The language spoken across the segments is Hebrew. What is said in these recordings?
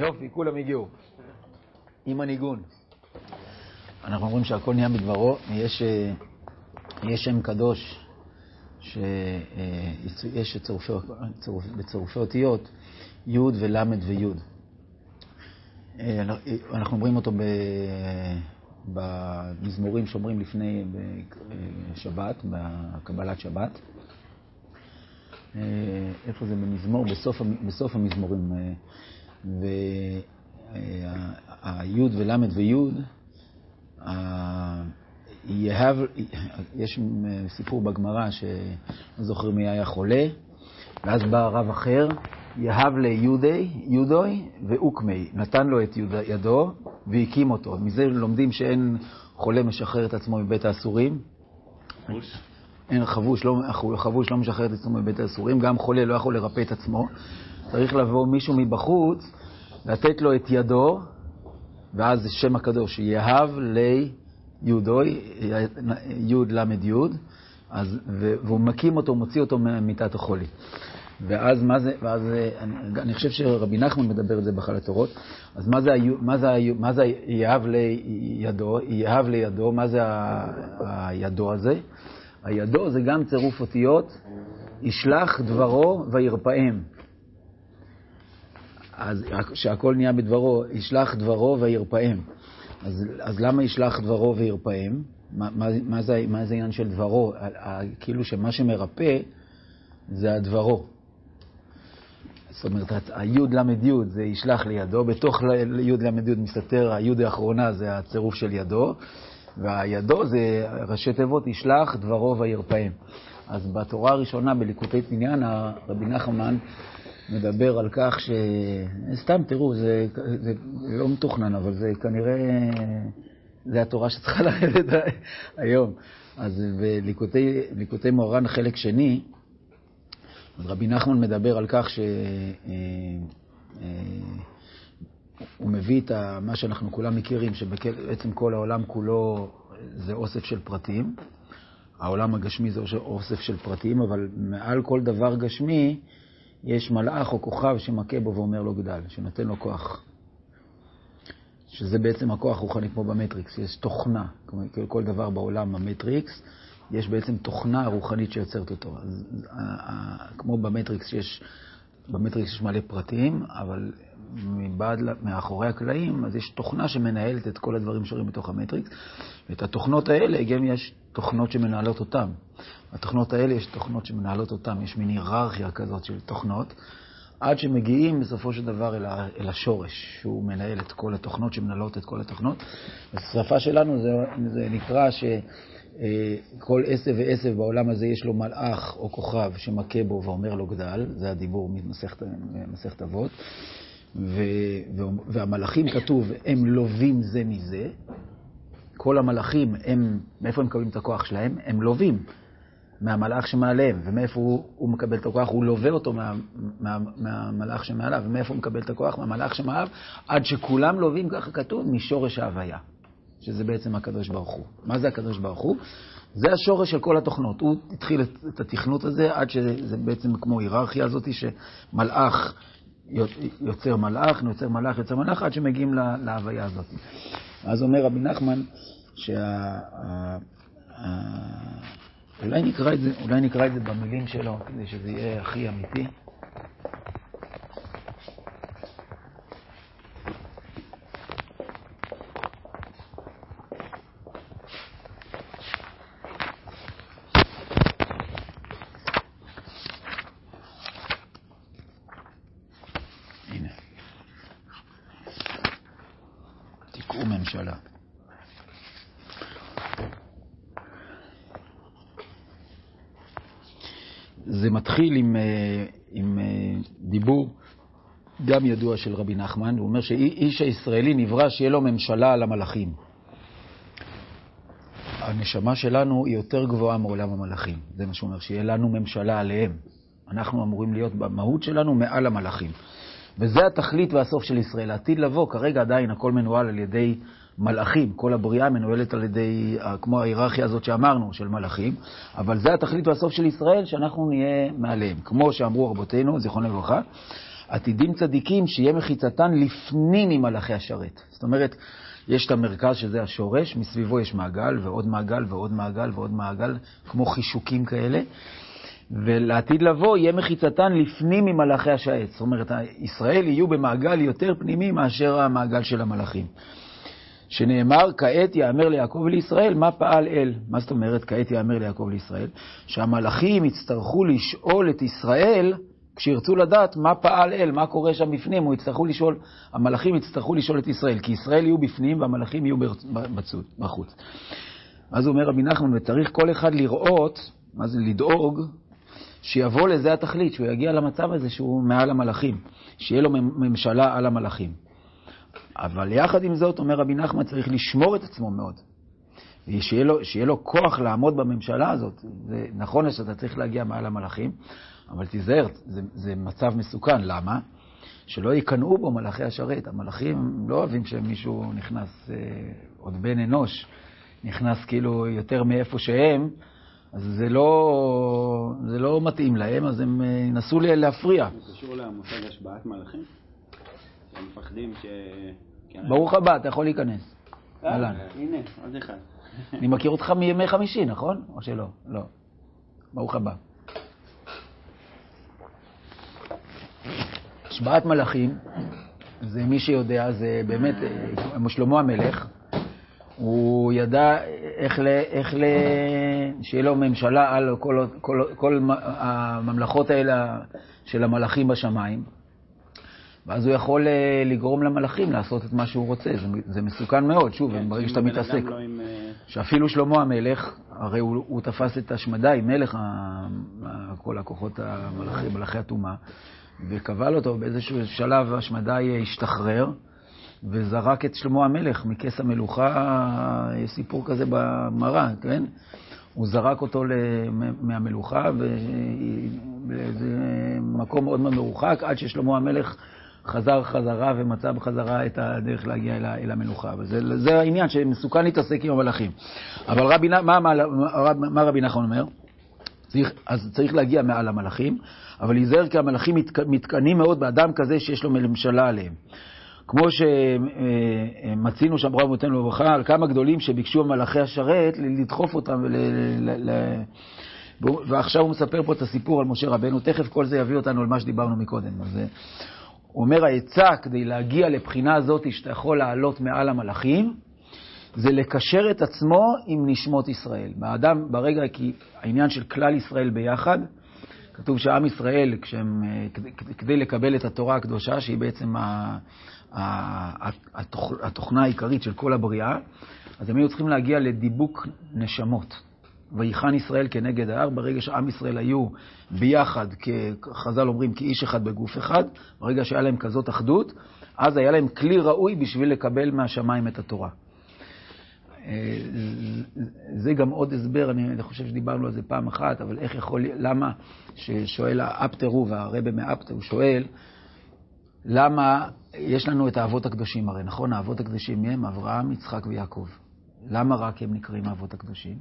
יופי, כולם הגיעו. עם הניגון. אנחנו אומרים שהכל נהיה בדברו. יש שם קדוש שיש בצירופי אותיות י' ולמד וי'. אנחנו אומרים אותו במזמורים שאומרים לפני שבת, בקבלת שבת. איפה זה במזמור? בסוף המזמורים. והי' ולמד וי' יש סיפור בגמרא שלא זוכר מי היה חולה, ואז בא רב אחר, יהב ליהודוי ואוקמי, נתן לו את ידו והקים אותו. מזה לומדים שאין חולה משחרר את עצמו מבית האסורים. אין חבוש לא משחרר את עצמו מבית האסורים, גם חולה לא יכול לרפא את עצמו. צריך לבוא מישהו מבחוץ, לתת לו את ידו, ואז זה שם הקדוש, יהב ליהודוי, י' למד י', והוא מקים אותו, מוציא אותו ממיטת החולי. ואז אני חושב שרבי נחמן מדבר את זה בחל התורות. אז מה זה יהב לידו? יהב לידו, מה זה הידו הזה? הידו זה גם צירוף אותיות, ישלח דברו וירפאם. אז שהכל נהיה בדברו, ישלח דברו וירפאם. אז למה ישלח דברו וירפאם? מה זה העניין של דברו? כאילו שמה שמרפא זה הדברו. זאת אומרת, היוד למד יוד זה ישלח לידו, בתוך יוד למד יוד מסתתר, היוד האחרונה זה הצירוף של ידו, והידו זה ראשי תיבות ישלח דברו וירפאם. אז בתורה הראשונה בליקוטי תניאנה, רבי נחמן מדבר על כך סתם תראו, זה לא מתוכנן, אבל זה כנראה, זה התורה שצריכה לרדת היום. אז בליקוטי מוהר"ן חלק שני, רבי נחמן מדבר על כך שהוא מביא את מה שאנחנו כולם מכירים, שבעצם כל העולם כולו זה אוסף של פרטים. העולם הגשמי זה אוסף של פרטים, אבל מעל כל דבר גשמי יש מלאך או כוכב שמכה בו ואומר לו גדל, שנותן לו כוח. שזה בעצם הכוח רוחני כמו במטריקס, יש תוכנה, כל דבר בעולם המטריקס, יש בעצם תוכנה רוחנית שיוצרת אותו. אז, כמו במטריקס יש מלא פרטים, אבל מאחורי הקלעים, אז יש תוכנה שמנהלת את כל הדברים שרואים בתוך המטריקס, ואת התוכנות האלה גם יש תוכנות שמנהלות אותם. התוכנות האלה יש תוכנות שמנהלות אותם, יש מין היררכיה כזאת של תוכנות, עד שמגיעים בסופו של דבר אל השורש, שהוא מנהל את כל התוכנות שמנהלות את כל התוכנות. בשפה שלנו זה נקרא שכל עשב ועשב בעולם הזה יש לו מלאך או כוכב שמכה בו ואומר לו גדל, זה הדיבור ממסכת אבות. והמלאכים כתוב, הם לובים זה מזה. כל המלאכים, מאיפה הם מקבלים את הכוח שלהם? הם לובים מהמלאך שמעליהם. ומאיפה הוא מקבל את הכוח? הוא לווה אותו מהמלאך שמעליו. ומאיפה הוא מקבל את הכוח? מהמלאך שמעליו. עד שכולם לובים, ככה כתוב, משורש ההוויה. שזה בעצם הקדוש ברוך הוא. מה זה הקדוש ברוך הוא? זה השורש של כל התוכנות. הוא התחיל את התכנות הזה, עד שזה בעצם כמו היררכיה הזאת, שמלאך יוצר מלאך, יוצר מלאך, עד שמגיעים להוויה הזאת. אז אומר רבי נחמן, אולי נקרא את זה במילים שלו, כדי שזה יהיה הכי אמיתי. ממשלה. זה מתחיל עם דיבור גם ידוע של רבי נחמן, הוא אומר שאיש הישראלי נברא שיהיה לו ממשלה על המלאכים. הנשמה שלנו היא יותר גבוהה מעולם המלאכים. זה מה שהוא אומר, שיהיה לנו ממשלה עליהם. אנחנו אמורים להיות במהות שלנו מעל המלאכים. וזה התכלית והסוף של ישראל. העתיד לבוא, כרגע עדיין הכל מנוהל על ידי מלאכים. כל הבריאה מנוהלת על ידי, כמו ההיררכיה הזאת שאמרנו, של מלאכים. אבל זה התכלית והסוף של ישראל, שאנחנו נהיה מעליהם. כמו שאמרו רבותינו, זיכרונו לברכה, עתידים צדיקים שיהיה מחיצתן לפנים ממלאכי השרת. זאת אומרת, יש את המרכז שזה השורש, מסביבו יש מעגל ועוד מעגל ועוד מעגל ועוד מעגל, כמו חישוקים כאלה, ולעתיד לבוא יהיה מחיצתן לפנים ממלאכי השרת. זאת אומרת, ישראל יהיו במעגל יותר פנימי מאשר המעגל של המלאכים. שנאמר, כעת יאמר ליעקב ולישראל, מה פעל אל? מה זאת אומרת, כעת יאמר ליעקב ולישראל? שהמלאכים יצטרכו לשאול את ישראל, כשירצו לדעת מה פעל אל, מה קורה שם בפנים, המלאכים יצטרכו לשאול את ישראל, כי ישראל יהיו בפנים והמלאכים יהיו בחוץ. אז הוא אומר רבי נחמן, וצריך כל אחד לראות, מה זה לדאוג, שיבוא לזה התכלית, שהוא יגיע למצב הזה שהוא מעל המלאכים, שיהיה לו ממשלה על המלאכים. אבל יחד עם זאת, אומר רבי נחמן, צריך לשמור את עצמו מאוד. שיהיה לו כוח לעמוד בממשלה הזאת. זה נכון שאתה צריך להגיע מעל המלאכים, אבל תיזהר, זה מצב מסוכן. למה? שלא יקנאו בו מלאכי השרת. המלאכים לא אוהבים שמישהו נכנס, עוד בן אנוש, נכנס כאילו יותר מאיפה שהם, אז זה לא מתאים להם, אז הם ינסו להפריע. זה קשור למושג השבעת מלאכים? הם מפחדים ש... ברוך הבא, אתה יכול להיכנס. הנה, עוד אחד. אני מכיר אותך מימי חמישי, נכון? או שלא? לא. ברוך הבא. השבעת מלאכים, זה מי שיודע, זה באמת, שלמה המלך, הוא ידע איך שיהיה לו ממשלה על כל הממלכות האלה של המלאכים בשמיים, ואז הוא יכול לגרום למלאכים לעשות את מה שהוא רוצה. זה מסוכן מאוד, שוב, ברגע שאתה מתעסק. שאפילו שלמה המלך, הרי הוא תפס את השמדי, מלך כל הכוחות המלאכים, מלאכי התאומה, וקבל אותו באיזשהו שלב השמדי השתחרר, וזרק את שלמה המלך מכס המלוכה, יש סיפור כזה במראה, כן? הוא זרק אותו מהמלוכה, וזה מקום מאוד מרוחק, עד ששלמה המלך חזרה ומצא בחזרה את הדרך להגיע אל המלוכה. וזה העניין שמסוכן להתעסק עם המלאכים. אבל מה רבי נחמן אומר? אז צריך להגיע מעל המלאכים, אבל להיזהר כי המלאכים מתקנים מאוד באדם כזה שיש לו ממשלה עליהם. כמו שמצינו שם ברב מותנו לברכה, על כמה גדולים שביקשו מלאכי השרת לדחוף אותם, ועכשיו הוא מספר פה את הסיפור על משה רבנו, תכף כל זה יביא אותנו על מה שדיברנו מקודם. אז הוא אומר, העצה כדי להגיע לבחינה הזאת שאתה יכול לעלות מעל המלאכים, זה לקשר את עצמו עם נשמות ישראל. באדם, ברגע, כי העניין של כלל ישראל ביחד, כתוב שעם ישראל, כדי לקבל את התורה הקדושה, שהיא בעצם התוכנה העיקרית של כל הבריאה, אז הם היו צריכים להגיע לדיבוק נשמות. ויחן ישראל כנגד ההר, ברגע שעם ישראל היו ביחד, חז"ל אומרים, כאיש אחד בגוף אחד, ברגע שהיה להם כזאת אחדות, אז היה להם כלי ראוי בשביל לקבל מהשמיים את התורה. זה גם עוד הסבר, אני חושב שדיברנו על זה פעם אחת, אבל איך יכול, למה ששואל האפטרו והרבא מאפטר, הוא שואל, למה יש לנו את האבות הקדושים, הרי נכון, האבות הקדושים הם אברהם, יצחק ויעקב. למה רק הם נקראים האבות הקדושים?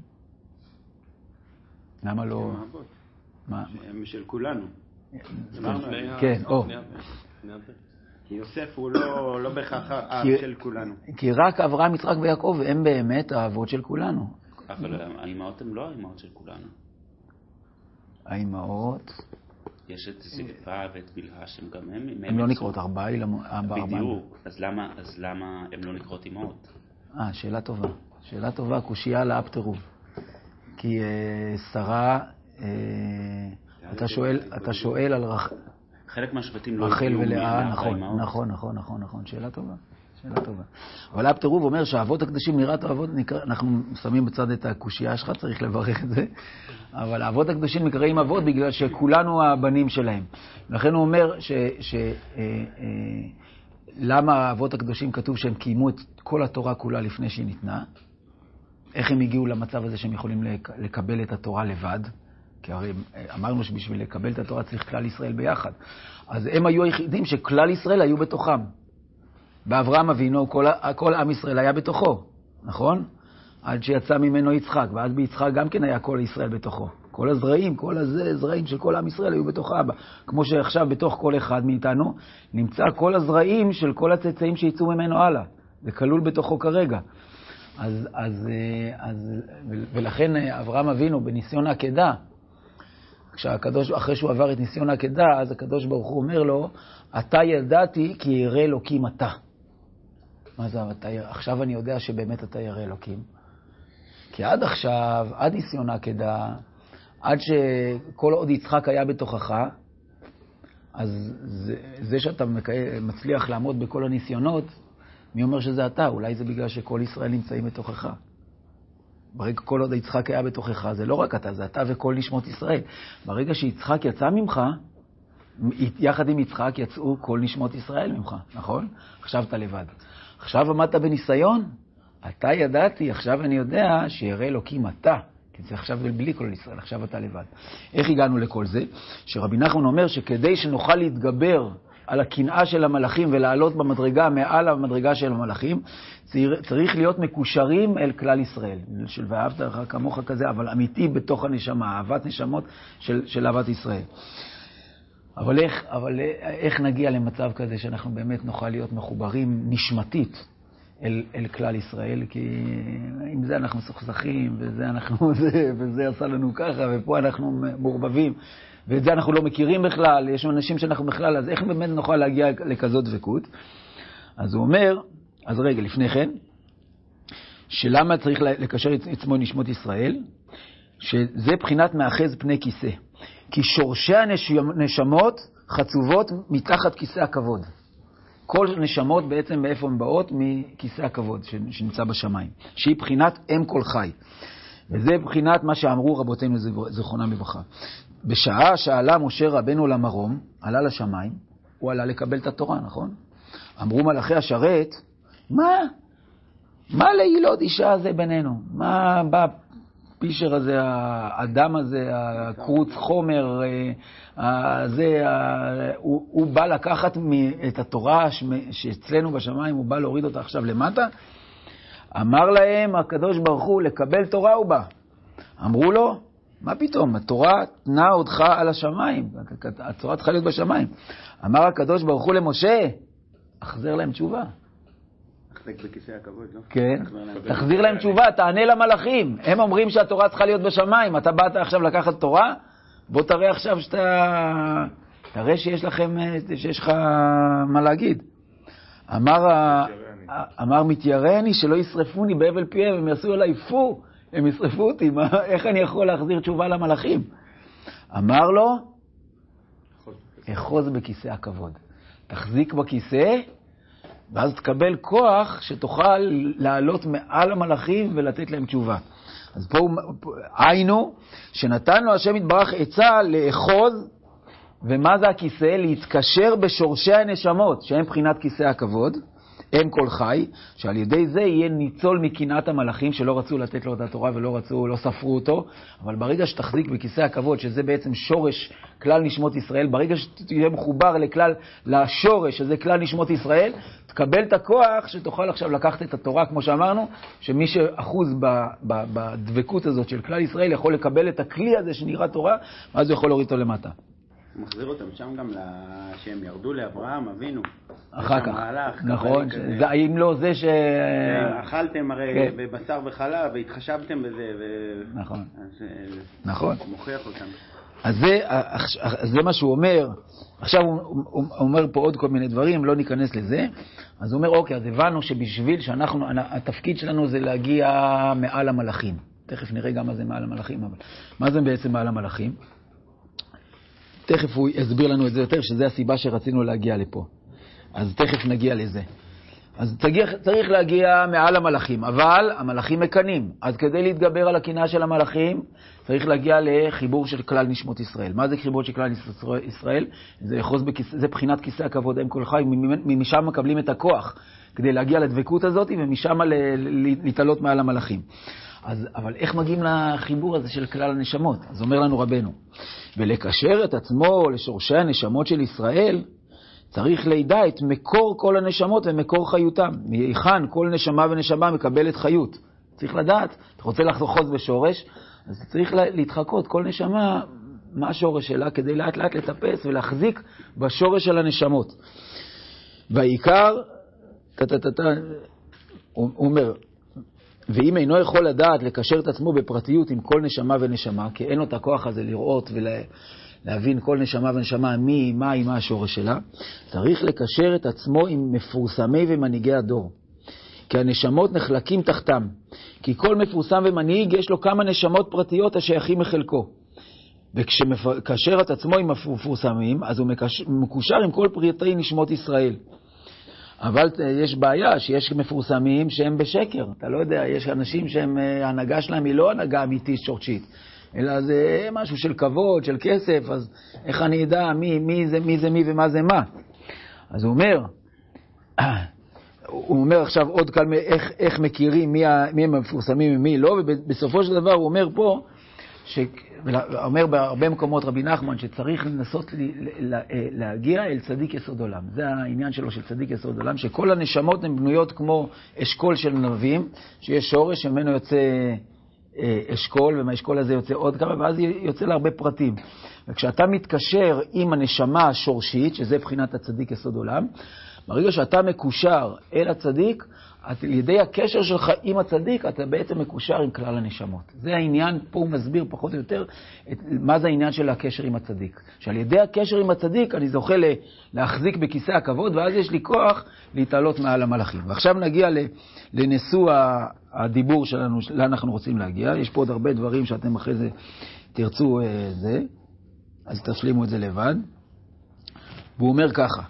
למה לא... הם של כולנו. כן, או. כי יוסף הוא לא בהכרח האב של כולנו. כי רק אברהם, יצחק ויעקב הם באמת האבות של כולנו. אבל האימהות הן לא האימהות של כולנו. האימהות... יש את זלפה ואת בלהה שהם גם הם... הם לא נקראות ארבעה. בדיוק. אז למה הם לא נקראות אימהות? שאלה טובה. שאלה טובה, קושייה לאפטרו. כי שרה, אתה שואל על חלק מהשבטים לא רחל ולאה, נכון, שאלה טובה. אבל האפטרוב אומר שהאבות הקדושים נראת האבות, אנחנו שמים בצד את הקושייה שלך, צריך לברך את זה, אבל האבות הקדושים נקראים אבות בגלל שכולנו הבנים שלהם. לכן הוא אומר למה האבות הקדושים כתוב שהם קיימו את כל התורה כולה לפני שהיא ניתנה, איך הם הגיעו למצב הזה שהם יכולים לקבל את התורה לבד, כי הרי אמרנו שבשביל לקבל את התורה צריך כלל ישראל ביחד. אז הם היו היחידים שכלל ישראל היו בתוכם. באברהם אבינו כל עם ישראל היה בתוכו, נכון? עד שיצא ממנו יצחק, ואז ביצחק גם כן היה כל ישראל בתוכו. כל הזרעים, כל הזרעים של כל עם ישראל היו בתוך אבא. כמו שעכשיו בתוך כל אחד מאיתנו נמצא כל הזרעים של כל הצאצאים שיצאו ממנו הלאה. זה כלול בתוכו כרגע. ולכן אברהם אבינו בניסיון העקדה, אחרי שהוא עבר את ניסיון העקדה, אז הקדוש ברוך הוא אומר לו, אתה ידעתי כי ירא אלוקים אתה. מה זה? עכשיו אני יודע שבאמת אתה ירא אלוקים. כי עד עכשיו, עד ניסיון העקדה, עד שכל עוד יצחק היה בתוכך, אז זה שאתה מצליח לעמוד בכל הניסיונות, מי אומר שזה אתה? אולי זה בגלל שכל ישראל נמצאים בתוכך. ברגע כל עוד יצחק היה בתוכך, זה לא רק אתה, זה אתה וכל נשמות ישראל. ברגע שיצחק יצא ממך, יחד עם יצחק יצאו כל נשמות ישראל ממך, נכון? עכשיו אתה לבד. עכשיו עמדת בניסיון, אתה ידעתי, עכשיו אני יודע שירא אלוקים אתה. כי זה עכשיו בלי כל ישראל, עכשיו אתה לבד. איך הגענו לכל זה? שרבי נחמן אומר שכדי שנוכל להתגבר על הקנאה של המלאכים ולעלות במדרגה מעל המדרגה של המלאכים, צריך להיות מקושרים אל כלל ישראל. של ואהבת לך כמוך כזה, אבל אמיתי בתוך הנשמה, אהבת נשמות של אהבת ישראל. אבל איך נגיע למצב כזה שאנחנו באמת נוכל להיות מחוברים נשמתית אל כלל ישראל? כי עם זה אנחנו סוכסכים, וזה עשה לנו ככה, ופה אנחנו מעורבבים. ואת זה אנחנו לא מכירים בכלל, יש אנשים שאנחנו בכלל, אז איך באמת נוכל להגיע לכזאת דבקות? אז הוא אומר, אז רגע, לפני כן, שלמה צריך לקשר את עצמו נשמות ישראל? שזה בחינת מאחז פני כיסא. כי שורשי הנשמות חצובות מתחת כיסא הכבוד. כל נשמות בעצם מאיפה הן באות? מכיסא הכבוד שנמצא בשמיים. שהיא בחינת אם כל חי. וזה בחינת מה שאמרו רבותינו זכרונם לברכה. בשעה שעלה משה רבנו למרום, עלה לשמיים, הוא עלה לקבל את התורה, נכון? אמרו מלאכי השרת, מה להילוד אישה הזה בינינו? מה בפישר הזה, האדם הזה, הקרוץ חומר, הוא בא לקחת את התורה שאצלנו בשמיים, הוא בא להוריד אותה עכשיו למטה? אמר להם הקדוש ברוך הוא, לקבל תורה הוא בא. אמרו לו, מה פתאום? התורה תנה אותך על השמיים. התורה צריכה להיות בשמיים. אמר הקדוש ברוך הוא למשה, אחזר להם תשובה. תחזיק בכיסא הכבוד, לא? כן. תחזיר להם תשובה, תענה למלאכים. הם אומרים שהתורה צריכה להיות בשמיים. אתה באת עכשיו לקחת תורה? בוא תראה עכשיו תראה שיש לך מה להגיד. אמר מתיירני שלא ישרפוני בהבל פיהם, הם יעשו עליי פו. הם ישרפו אותי, איך אני יכול להחזיר תשובה למלאכים? אמר לו, אחוז בכיסא הכבוד. תחזיק בכיסא, ואז תקבל כוח שתוכל לעלות מעל המלאכים ולתת להם תשובה. אז פה היינו, שנתן לו השם יתברך עצה לאחוז, ומה זה הכיסא? להתקשר בשורשי הנשמות, שהם בחינת כיסא הכבוד. הם כל חי, שעל ידי זה יהיה ניצול מקנאת המלאכים שלא רצו לתת לו את התורה ולא ספרו אותו, אבל ברגע שתחזיק בכיסא הכבוד, שזה בעצם שורש כלל נשמות ישראל, ברגע שתהיה מחובר לשורש, שזה כלל נשמות ישראל, תקבל את הכוח שתוכל עכשיו לקחת את התורה, כמו שאמרנו, שמי שאחוז בדבקות הזאת של כלל ישראל יכול לקבל את הכלי הזה שנראה תורה, ואז הוא יכול להוריד אותו למטה. הוא מחזיר אותם שם גם שהם ירדו לאברהם אבינו. אחר כך, נכון, האם לא זה אכלתם הרי בבשר וחלב והתחשבתם בזה, נכון, הוא מוכיח אותם. אז זה מה שהוא אומר. עכשיו הוא אומר פה עוד כל מיני דברים, לא ניכנס לזה. אז הוא אומר, אוקיי, אז הבנו שבשביל התפקיד שלנו זה להגיע מעל המלאכים. תכף נראה גם מה זה מעל המלאכים, אבל מה זה בעצם מעל המלאכים? תכף הוא יסביר לנו את זה יותר, שזה הסיבה שרצינו להגיע לפה. אז תכף נגיע לזה. אז צריך להגיע מעל המלאכים, אבל המלאכים מקנים. אז כדי להתגבר על הקנאה של המלאכים, צריך להגיע לחיבור של כלל נשמות ישראל. מה זה חיבור של כלל נשמות ישראל? זה בחינת כיסא הכבוד הם כל חי, משם מקבלים את הכוח כדי להגיע לדבקות הזאת, ומשם להתעלות מעל המלאכים. אבל איך מגיעים לחיבור הזה של כלל הנשמות? אז אומר לנו רבנו, ולקשר את עצמו לשורשי הנשמות של ישראל, צריך לידע את מקור כל הנשמות ומקור חיותם. מהיכן כל נשמה ונשמה מקבלת חיות. צריך לדעת, אתה רוצה לחזור בשורש, אז צריך להתחקות, כל נשמה, מה השורש שלה, כדי לאט לאט לטפס ולהחזיק בשורש של הנשמות. והעיקר, הוא אומר, ואם אינו יכול לדעת לקשר את עצמו בפרטיות עם כל נשמה ונשמה, כי אין לו את הכוח הזה לראות ולהבין כל נשמה ונשמה מה השורש שלה, צריך לקשר את עצמו עם מפורסמי ומנהיגי הדור. כי הנשמות נחלקים תחתם. כי כל מפורסם ומנהיג יש לו כמה נשמות פרטיות השייכים מחלקו. וכשמקשר את עצמו עם המפורסמים, אז הוא מקושר עם כל פרטי נשמות ישראל. אבל יש בעיה שיש מפורסמים שהם בשקר. אתה לא יודע, יש אנשים שההנהגה שלהם היא לא הנהגה אמיתית שורשית, אלא זה משהו של כבוד, של כסף, אז איך אני אדע מי זה מי ומה זה מה? אז הוא אומר עכשיו עוד כמה איך מכירים מי הם המפורסמים ומי לא, ובסופו של דבר הוא אומר פה, אומר בהרבה מקומות רבי נחמן שצריך לנסות להגיע אל צדיק יסוד עולם. זה העניין שלו של צדיק יסוד עולם, שכל הנשמות הן בנויות כמו אשכול של נבים, שיש שורש שממנו יוצא אשכול, ומהאשכול הזה יוצא עוד כמה, ואז יוצא להרבה פרטים. וכשאתה מתקשר עם הנשמה השורשית, שזה בחינת הצדיק יסוד עולם, ברגע שאתה מקושר אל הצדיק, על ידי הקשר שלך עם הצדיק, אתה בעצם מקושר עם כלל הנשמות. זה העניין, פה הוא מסביר פחות או יותר מה זה העניין של הקשר עם הצדיק. שעל ידי הקשר עם הצדיק אני זוכה להחזיק בכיסא הכבוד, ואז יש לי כוח להתעלות מעל המלאכים. ועכשיו נגיע לנשוא הדיבור שלנו, לאן אנחנו רוצים להגיע. יש פה עוד הרבה דברים שאתם אחרי זה תרצו זה, אז תשלימו את זה לבד. והוא אומר ככה,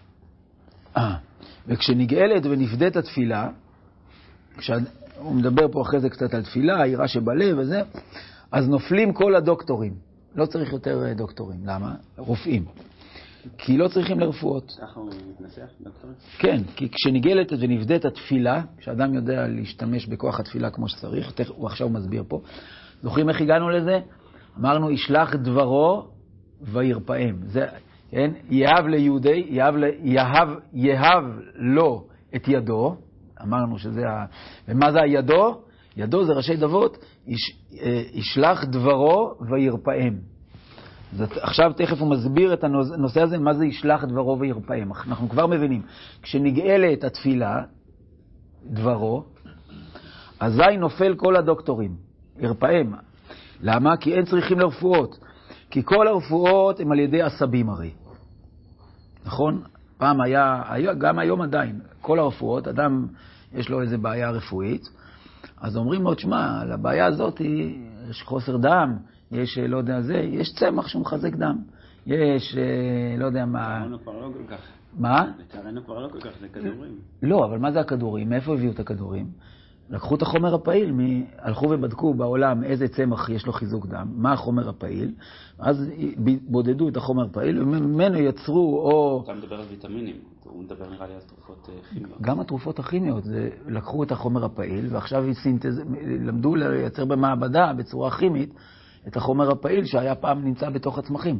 וכשנגאלת ונפדית התפילה, הוא מדבר פה אחרי זה קצת על תפילה, העירה שבלב וזה, אז נופלים כל הדוקטורים. לא צריך יותר דוקטורים. למה? רופאים. כי לא צריכים לרפואות. ככה הוא מתנסח, דוקטורים? כן, כי כשנגאלת ונפדית התפילה, כשאדם יודע להשתמש בכוח התפילה כמו שצריך, הוא עכשיו מסביר פה. זוכרים איך הגענו לזה? אמרנו, ישלח דברו וירפאם. זה, כן? יהב ליהודי, יהב לו את ידו. אמרנו שזה ומה זה הידו? ידו זה ראשי דבות, ישלח דברו וירפאם. עכשיו תכף הוא מסביר את הנושא הזה, מה זה ישלח דברו וירפאם. אנחנו כבר מבינים, כשנגאלה את התפילה, דברו, אזי נופל כל הדוקטורים, ירפאם. למה? כי אין צריכים לרפואות. כי כל הרפואות הם על ידי עשבים הרי. נכון? פעם היה, גם היום עדיין, כל הרפואות, אדם יש לו איזו בעיה רפואית, אז אומרים לו, תשמע, לבעיה הזאת יש חוסר דם, יש, לא יודע זה, יש צמח שהוא מחזק דם, יש, לא יודע מה... לצערנו כבר לא כל כך. מה? לצערנו כבר לא כל כך, זה כדורים. לא, אבל מה זה הכדורים? מאיפה הביאו את הכדורים? לקחו את החומר הפעיל, הלכו ובדקו בעולם איזה צמח יש לו חיזוק דם, מה החומר הפעיל, אז בודדו את החומר הפעיל, וממנו יצרו או... אתה מדבר על ויטמינים, הוא מדבר נראה לי על תרופות כימיות. גם התרופות הכימיות, לקחו את החומר הפעיל, ועכשיו למדו לייצר במעבדה בצורה כימית את החומר הפעיל שהיה פעם נמצא בתוך הצמחים.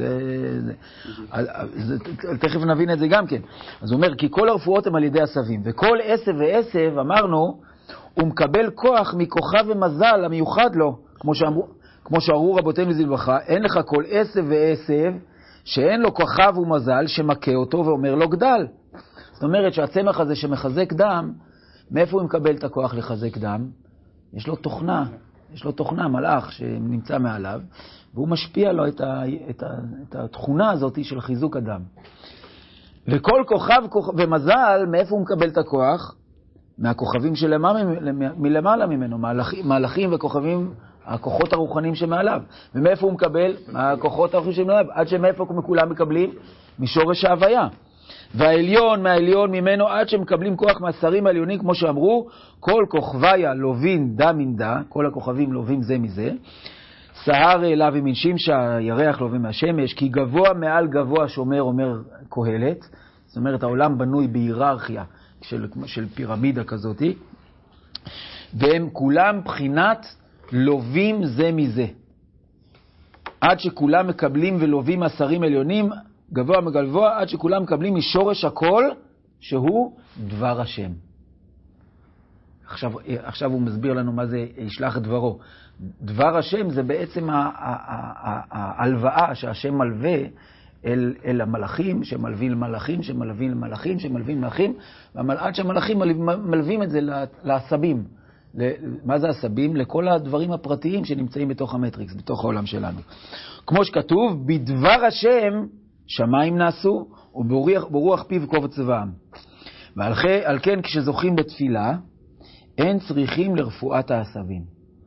תכף נבין את זה גם כן. אז הוא אומר, כי כל הרפואות הם על ידי עשבים, וכל עשב ועשב, אמרנו, הוא מקבל כוח מכוכב ומזל המיוחד לו, כמו שאמרו רבותינו זלבחה, אין לך כל עשב ועשב שאין לו כוכב ומזל שמכה אותו ואומר לו גדל. זאת אומרת שהצמח הזה שמחזק דם, מאיפה הוא מקבל את הכוח לחזק דם? יש לו תוכנה, מלאך שנמצא מעליו, והוא משפיע לו את התכונה הזאת של חיזוק הדם. וכל כוכב ומזל, מאיפה הוא מקבל את הכוח? מהכוכבים מלמעלה ממנו, מהלכים וכוכבים, הכוחות הרוחניים שמעליו. ומאיפה הוא מקבל? מהכוחות הרוחניים שמעליו. עד שמאיפה כולם מקבלים? משורש ההוויה. והעליון מהעליון ממנו, עד שמקבלים כוח מהשרים העליונים, כמו שאמרו, כל כוכביה לובין דה מן דה, כל הכוכבים לובים זה מזה, סהר אליו עם שמשא, ירח לובים מהשמש, כי גבוה מעל גבוה שומר, אומר קהלת. זאת אומרת, העולם בנוי בהיררכיה של פירמידה כזאת, והם כולם בחינת לובים זה מזה. עד שכולם מקבלים ולובים מהשרים עליונים, גבוה מגבוה, עד שכולם מקבלים משורש הכל, שהוא דבר השם. עכשיו הוא מסביר לנו מה זה ישלח דברו. דבר השם זה בעצם ההלוואה שהשם מלווה אל המלאכים, שמלווים למלאכים, שמלווים למלאכים, שמלווים למלאכים, עד שהמלאכים מלווים את זה לעשבים. מה זה עשבים? לכל הדברים הפרטיים שנמצאים בתוך המטריקס, בתוך העולם שלנו. כמו שכתוב, בדבר השם שמיים נעשו, וברוח פיו קובץ צבאם. ועל כן כשזוכים בתפילה, אין צריכים לרפואת העשבים.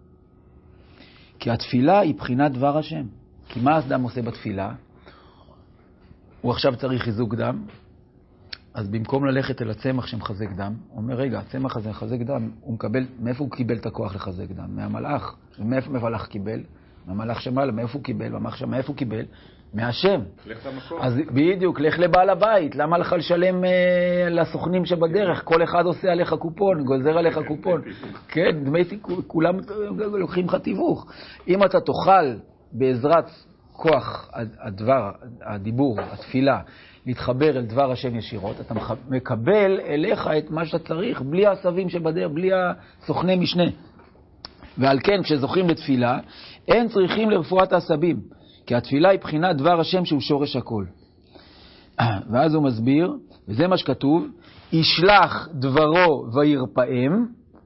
כי התפילה היא בחינת דבר השם. כי מה האדם עושה בתפילה? הוא עכשיו צריך חיזוק דם, אז במקום ללכת אל הצמח שמחזק דם, הוא אומר, רגע, הצמח הזה מחזק דם, הוא מקבל, מאיפה הוא קיבל את הכוח לחזק דם? מהמלאך. ומאיפה מלאך קיבל? מהמלאך שמעלה, מאיפה הוא קיבל? מאיפה הוא קיבל? מהשם. לך למקום. אז בדיוק, לך לבעל הבית. למה לך לשלם לסוכנים שבדרך? כל אחד עושה עליך קופון, גוזר עליך קופון. כן, כולם לוקחים לך תיווך. אם אתה תוכל בעזרת כוח הדיבור, התפילה, להתחבר אל דבר השם ישירות, אתה מקבל אליך את מה שאתה צריך, בלי העשבים שבדרך, בלי הסוכני משנה. ועל כן, כשזוכים לתפילה, אין צריכים לרפואת העשבים, כי התפילה היא בחינת דבר השם שהוא שורש הכל. ואז הוא מסביר, וזה מה שכתוב, ישלח דברו וירפאם,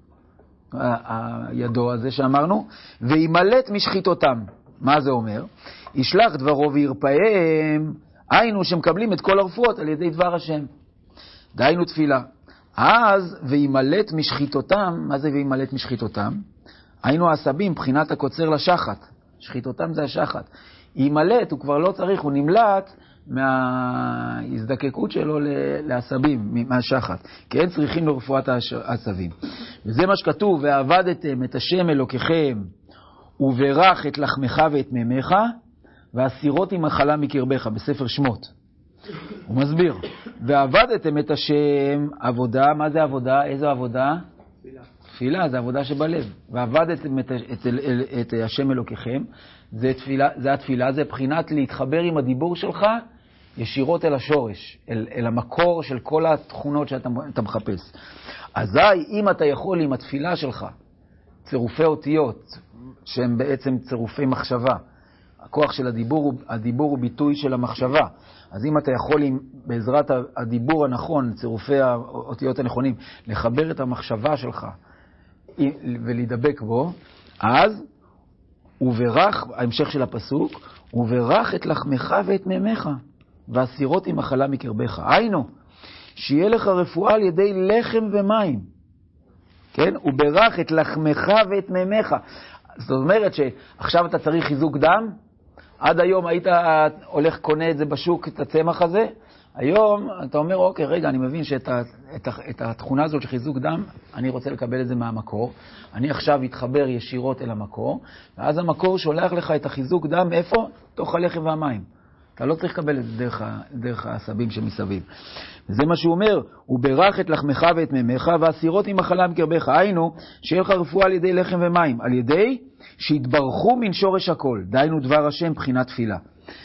הידו הזה שאמרנו, וימלט משחיתותם. מה זה אומר? ישלח דברו וירפאם, היינו שמקבלים את כל הרפואות על ידי דבר השם. דהיינו תפילה. אז וימלט משחיתותם, מה זה וימלט משחיתותם? היינו העשבים, בחינת הקוצר לשחת. שחיתותם זה השחת. ימלט, הוא כבר לא צריך, הוא נמלט מההזדקקות שלו לעשבים, מהשחת. כי אין צריכים לרפואת העשבים. וזה מה שכתוב, ועבדתם את השם אלוקיכם, וברך את לחמך ואת מימיך, והסירות עם מחלה מקרבך, בספר שמות. הוא מסביר. ועבדתם את השם, עבודה, מה זה עבודה? איזו עבודה? תפילה. תפילה, זה עבודה שבלב. ועבדתם את השם אלוקיכם, זה התפילה, זה בחינת להתחבר עם הדיבור שלך, ישירות אל השורש, אל המקור של כל התכונות שאתה מחפש. אזי, אם אתה יכול עם התפילה שלך, צירופי אותיות, שהם בעצם צירופי מחשבה, הכוח של הדיבור הוא ביטוי של המחשבה. אז אם אתה יכול בעזרת הדיבור הנכון, צירופי האותיות הנכונים, לחבר את המחשבה שלך ולהידבק בו, אז וברך, ההמשך של הפסוק, וברך את לחמך ואת מימיך, והסירות עם מחלה מקרבך. היינו, שיהיה לך רפואה על ידי לחם ומים. כן? וברך את לחמך ואת מימיך. זאת אומרת שעכשיו אתה צריך חיזוק דם, עד היום היית הולך קונה את זה בשוק, את הצמח הזה, היום אתה אומר, אוקיי, רגע, אני מבין שאת התכונה הזאת של חיזוק דם, אני רוצה לקבל את זה מהמקור, אני עכשיו אתחבר ישירות אל המקור, ואז המקור שולח לך את החיזוק דם, איפה? תוך הלחם והמים. אתה לא צריך לקבל את זה דרך העשבים שמסביב. וזה מה שהוא אומר, הוא ברך את לחמך ואת מימיך, והסירות עם מחלה מקרבך. היינו, שיהיה לך רפואה על ידי לחם ומים, על ידי שהתברכו מן שורש הכל, דהיינו דבר השם בחינת תפילה.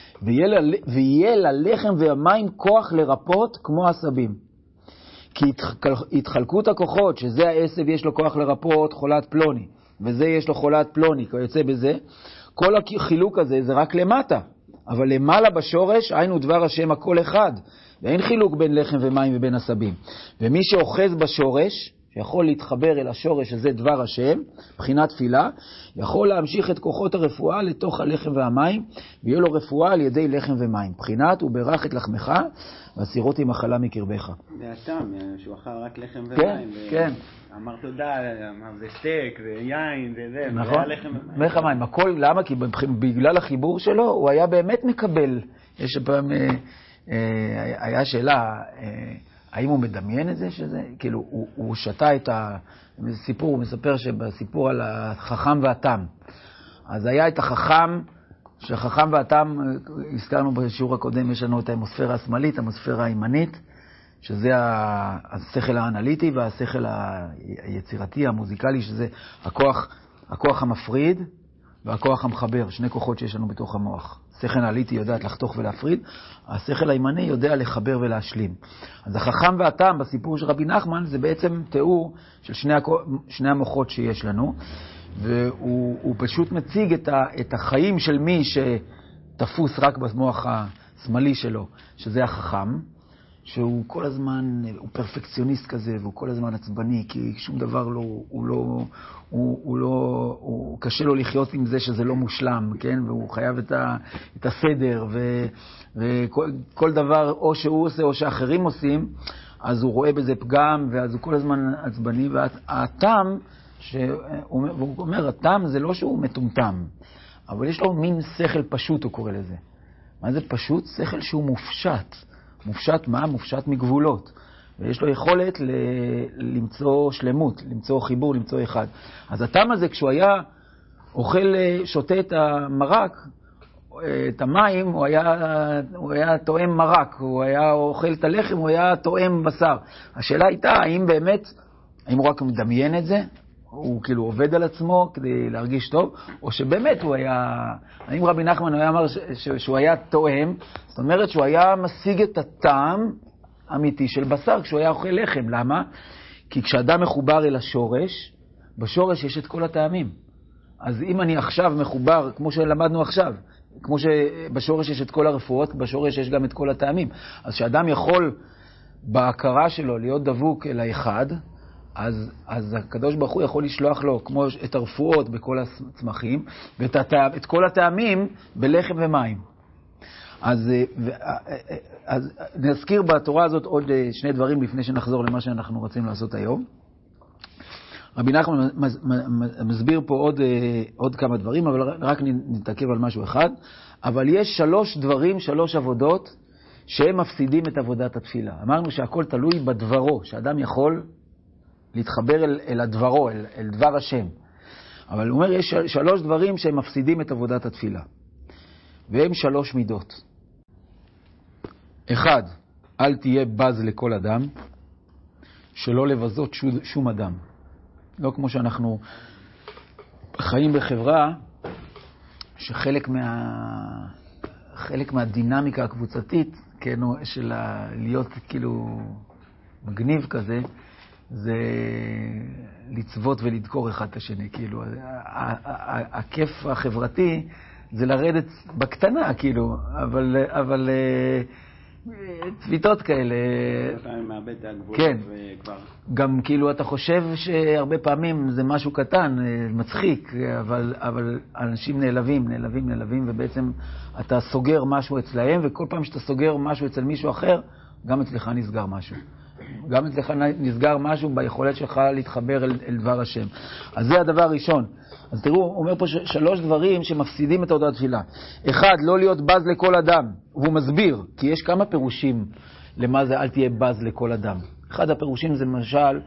ויהיה ללחם והמים כוח לרפות כמו עשבים. כי התחלקות הכוחות, שזה העשב יש לו כוח לרפות חולת פלוני, וזה יש לו חולת פלוני, כיוצא בזה, כל החילוק הזה זה רק למטה. אבל למעלה בשורש, היינו דבר השם הכל אחד, ואין חילוק בין לחם ומים ובין עשבים. ומי שאוחז בשורש, שיכול להתחבר אל השורש הזה דבר השם, בחינת תפילה, יכול להמשיך את כוחות הרפואה לתוך הלחם והמים, ויהיה לו רפואה על ידי לחם ומים. בחינת וברך את לחמך, והסירות עם מחלה מקרבך. זה הטעם, שהוא אכל רק לחם ומים. כן, כן. אמר תודה, זה סטייק, זה יין, זה נכון, לחם ומים. הכל, למה? כי בגלל החיבור שלו, הוא היה באמת מקבל. יש פעם, היה שאלה, האם הוא מדמיין את זה? שזה, כאילו, הוא שתה את הסיפור, הוא מספר שבסיפור על החכם והתם. אז היה את החכם, שהחכם והתם, הזכרנו בשיעור הקודם, יש לנו את ההמוספירה השמאלית, ההמוספירה הימנית, שזה השכל האנליטי והשכל היצירתי, המוזיקלי, שזה הכוח המפריד, והכוח המחבר, שני כוחות שיש לנו בתוך המוח. שכל האליטי יודעת לחתוך ולהפריד, השכל הימני יודע לחבר ולהשלים. אז החכם והטעם בסיפור של רבי נחמן זה בעצם תיאור של שני המוחות שיש לנו, והוא פשוט מציג את החיים של מי שתפוס רק במוח השמאלי שלו, שזה החכם, שהוא כל הזמן, הוא פרפקציוניסט כזה, והוא כל הזמן עצבני, כי שום דבר הוא קשה לו לחיות עם זה שזה לא מושלם, כן? והוא חייב את הסדר, וכל דבר או שהוא עושה או שאחרים עושים, אז הוא רואה בזה פגם, ואז הוא כל הזמן עצבני, והטעם, והוא אומר, הטעם זה לא שהוא מטומטם, אבל יש לו מין שכל פשוט, הוא קורא לזה. מה זה פשוט? שכל שהוא מופשט. מופשט מה? מופשט מגבולות. ויש לו יכולת למצוא שלמות, למצוא חיבור, למצוא אחד. אז הטעם הזה, כשהוא היה אוכל, שותה את המרק, את המים, הוא היה תואם מרק, הוא היה אוכל את הלחם, הוא היה תואם בשר. השאלה הייתה, האם הוא רק מדמיין את זה? הוא כאילו עובד על עצמו כדי להרגיש טוב, או שבאמת הוא היה, האם רבי נחמן היה אמר שהוא היה תואם, זאת אומרת שהוא היה משיג את הטעם אמיתי של בשר כשהוא היה אוכל לחם. למה? כי כשאדם מחובר אל השורש, בשורש יש את כל הטעמים. אז אם אני עכשיו מחובר, כמו שלמדנו עכשיו, כמו שבשורש יש את כל הרפואות, בשורש יש גם את כל הטעמים. אז כשאדם יכול בהכרה שלו להיות דבוק אל האחד, אז הקדוש ברוך הוא יכול לשלוח לו כמו את הרפואות בכל הצמחים, ואת כל הטעמים בלחם ומים. אז נזכיר בתורה הזאת עוד שני דברים לפני שנחזור למה שאנחנו רוצים לעשות היום. רבי נחמן מסביר פה עוד כמה דברים, אבל רק נתעכב על משהו אחד. אבל יש 3 דברים, 3 עבודות שהם מפסידים את עבודת התפילה. אמרנו שהכל תלוי בדברו, שאדם יכול להתחבר אל הדברו, אל דבר השם. אבל הוא אומר, יש 3 דברים שהם מפסידים את עבודת התפילה. והם 3 מידות. 1, אל תהיה בז לכל אדם, שלא לבזות שום אדם. לא כמו שאנחנו חיים בחברה, שחלק מהדינמיקה הקבוצתית, כן, של להיות כאילו מגניב כזה, זה לצוות ולדקור אחד את השני, כאילו, הכיף החברתי זה לרדת בקטנה, כאילו, אבל צביטות כאלה. אתה מאבד את הגבולות כן. וכבר. גם כאילו אתה חושב שהרבה פעמים זה משהו קטן, מצחיק, אבל אנשים נעלבים, ובעצם אתה סוגר משהו אצלהם, וכל פעם שאתה סוגר משהו אצל מישהו אחר, גם אצלך נסגר משהו. גם אצלך נסגר משהו ביכולת שלך להתחבר אל דבר השם. אז זה הדבר הראשון. אז תראו, הוא אומר פה 3 דברים שמפסידים את עבודת התפילה. 1, לא להיות בז לכל אדם. והוא מסביר, כי יש כמה פירושים למה זה אל תהיה בז לכל אדם. אחד הפירושים זה למשל,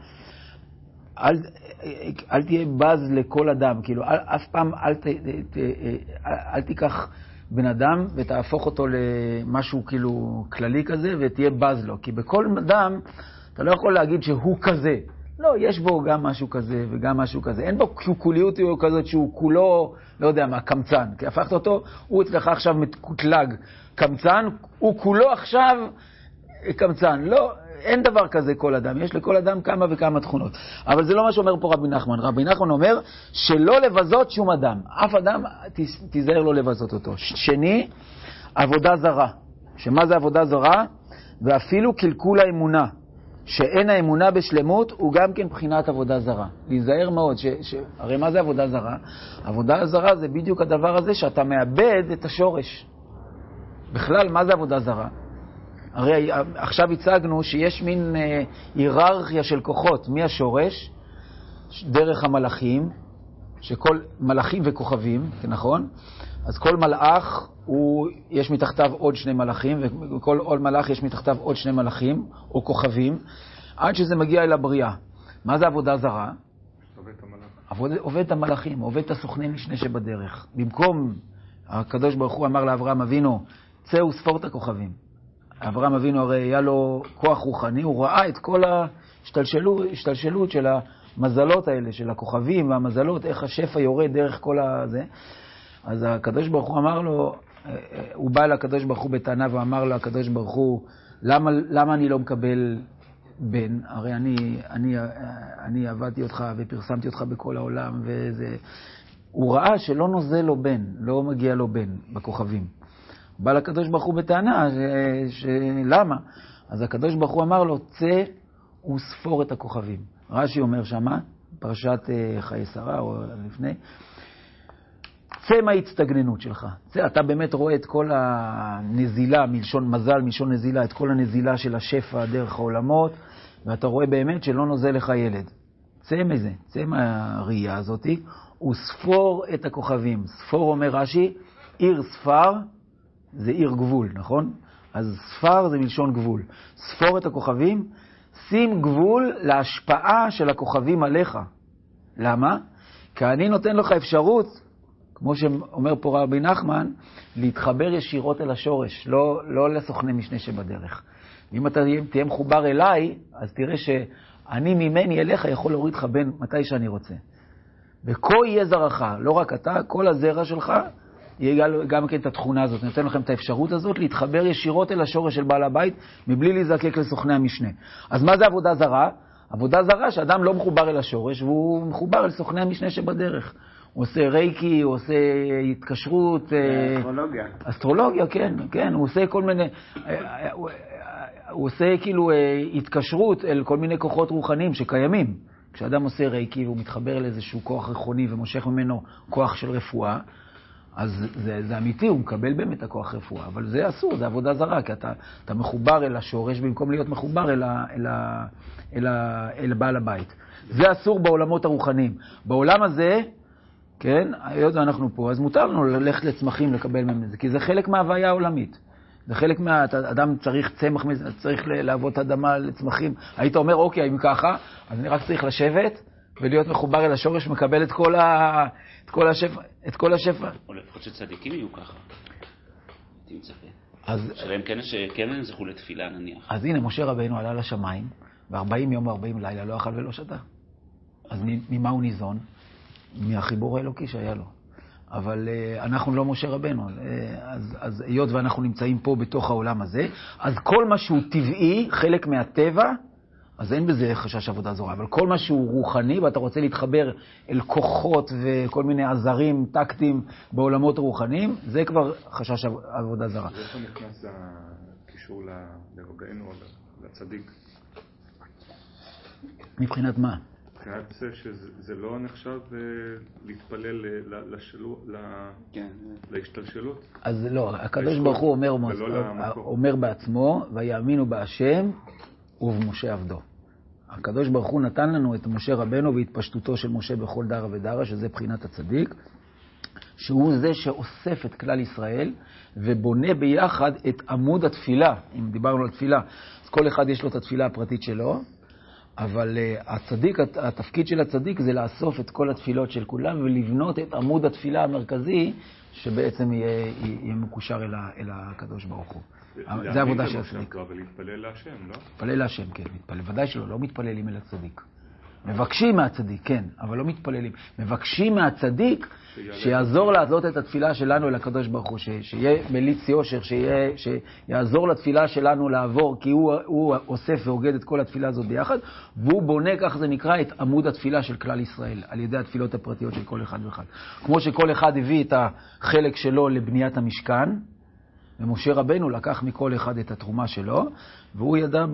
אל תהיה בז לכל אדם. כאילו, אף פעם אל תיקח בן אדם ותהפוך אותו למשהו כאילו כללי כזה ותהיה בז לו. כי בכל אדם אתה לא יכול להגיד שהוא כזה. לא, יש בו גם משהו כזה וגם משהו כזה. אין בו קוליות כזאת שהוא כולו, לא יודע מה, קמצן. כי הפכת אותו, הוא אצלך עכשיו מקוטלג קמצן, הוא כולו עכשיו קמצן. לא, אין דבר כזה כל אדם. יש לכל אדם כמה וכמה תכונות. אבל זה לא מה שאומר פה רבי נחמן. רבי נחמן אומר שלא לבזות שום אדם. אף אדם תיזהר לא לבזות אותו. שני, עבודה זרה. שמה זה עבודה זרה? ואפילו קלקול האמונה. שאין האמונה בשלמות הוא גם כן בחינת עבודה זרה. להיזהר מאוד. הרי מה זה עבודה זרה? עבודה זרה זה בדיוק הדבר הזה שאתה מאבד את השורש. בכלל, מה זה עבודה זרה? הרי עכשיו הצגנו שיש מין היררכיה של כוחות מהשורש, דרך המלאכים, שכל מלאכים וכוכבים, נכון? אז כל מלאך, יש מתחתיו עוד 2 מלאכים, וכל עוד מלאך יש מתחתיו עוד 2 מלאכים, או כוכבים, עד שזה מגיע אל הבריאה. מה זה עבודה זרה? עובד את המלאכים, עובד את הסוכנים משנה שבדרך. במקום, הקדוש ברוך הוא אמר לאברהם אבינו, צא וספור את הכוכבים. אברהם אבינו הרי היה לו כוח רוחני, הוא ראה את כל ההשתלשלות של המזלות האלה, של הכוכבים והמזלות, איך השפע יורד דרך כל הזה. אז הקדוש ברוך הוא אמר לו, הוא בא לקדוש ברוך הוא בטענה ואמר לו, הקדוש ברוך הוא, למה אני לא מקבל בן? הרי אני עבדתי אותך ופרסמתי אותך בכל העולם, הוא ראה שלא נוזל לו בן, לא מגיע לו בן בכוכבים. בא לקדוש ברוך הוא בטענה, למה? אז הקדוש ברוך הוא אמר לו, צא וספור את הכוכבים. רש"י אומר שמה, פרשת חיי שרה או לפני, צא מההצטגננות שלך. צא, אתה באמת רואה את כל הנזילה, מלשון מזל, מלשון נזילה, את כל הנזילה של השפע דרך העולמות, ואתה רואה באמת שלא נוזל לך ילד. צא מזה, צא מהראייה הזאת, וספור את הכוכבים. ספור אומר רש"י, עיר ספר זה עיר גבול, נכון? אז ספר זה מלשון גבול. ספור את הכוכבים, שים גבול להשפעה של הכוכבים עליך. למה? כי אני נותן לך אפשרות, כמו שאומר פה רבי נחמן, להתחבר ישירות אל השורש, לא לסוכני משנה שבדרך. אם אתה תהיה מחובר אליי, אז תראה שאני ממני אליך יכול להוריד לך בן מתי שאני רוצה. וכה יהיה זרעך, לא רק אתה, כל הזרע שלך, יהיה גם כן את התכונה הזאת. נותן לכם את האפשרות הזאת להתחבר ישירות אל השורש של בעל הבית, מבלי להזדקק לסוכני המשנה. אז מה זה עבודה זרה? עבודה זרה שאדם לא מחובר אל השורש, והוא מחובר אל סוכני המשנה שבדרך. הוא עושה רייקי, הוא עושה התקשרות. אסטרולוגיה. אסטרולוגיה, כן, כן. הוא עושה כל מיני, הוא עושה כאילו התקשרות אל כל מיני כוחות רוחניים שקיימים. כשאדם עושה רייקי והוא מתחבר לאיזשהו כוח רכוני ומושך ממנו כוח של רפואה, אז זה אמיתי, הוא מקבל באמת הכוח רפואה, אבל זה אסור, זה עבודה זרה, כי אתה מחובר אל השורש במקום להיות מחובר אל בעל הבית. זה אסור בעולמות הרוחניים. בעולם הזה, כן, היות ואנחנו פה, אז מותר לנו ללכת לצמחים לקבל מהם את זה, כי זה חלק מההוויה העולמית. זה חלק אדם צריך צמח, צריך לעבוד אדמה לצמחים. היית אומר, אוקיי, אם ככה, אז אני רק צריך לשבת ולהיות מחובר אל השורש, מקבל את כל השפע. או לפחות שצדיקים יהיו ככה. הייתי מצפה. שלהם כן זכו לתפילה נניח. אז הנה, משה רבינו עלה לשמיים, ו40 יום ו40 לילה לא אכל ולא שתה. אז ממה הוא ניזון? מהחיבור האלוקי שהיה לו. אבל אנחנו לא משה רבנו. אז היות ואנחנו נמצאים פה בתוך העולם הזה, אז כל מה שהוא טבעי, חלק מהטבע, אז אין בזה חשש עבודה זרה. אבל כל מה שהוא רוחני, ואתה רוצה להתחבר אל כוחות וכל מיני עזרים טקטיים בעולמות הרוחניים, זה כבר חשש עבודה זרה. ואיך נכנס הקישור לרבנו או לצדיק? מבחינת מה? מבחינת זה שזה לא נחשב להתפלל להשתלשלות? אז לא, הקדוש ברוך הוא אומר בעצמו, ויאמינו בהשם ובמשה עבדו. הקדוש ברוך הוא נתן לנו את משה רבנו והתפשטותו של משה בכל דרה ודרה, שזה בחינת הצדיק, שהוא זה שאוסף את כלל ישראל ובונה ביחד את עמוד התפילה. אם דיברנו על תפילה, אז כל אחד יש לו את התפילה הפרטית שלו, אבל הצדיק, התפקיד של הצדיק זה לאסוף את כל התפילות של כולם ולבנות את עמוד התפילה המרכזי שבעצם יהיה מקושר אל הקדוש ברוך הוא. זה עבודה של הצדיק. אבל להתפלל להשם, לא? להתפלל להשם, כן. ודאי שלא, לא מתפללים אל הצדיק. מבקשים מהצדיק, כן, אבל לא מתפללים. מבקשים מהצדיק שיעזור לעשות את התפילה שלנו אל הקדוש ברוך הוא, שיהיה מליץ יושר, שיעזור לתפילה שלנו לעבור, כי הוא אוסף ואוגד את כל התפילה הזאת ביחד, והוא בונה, כך זה נקרא, את עמוד התפילה של כלל ישראל, על ידי התפילות הפרטיות של כל אחד ואחד. כמו שכל אחד הביא את החלק שלו לבניית המשכן, ומשה רבנו לקח מכל אחד את התרומה שלו, והוא ידע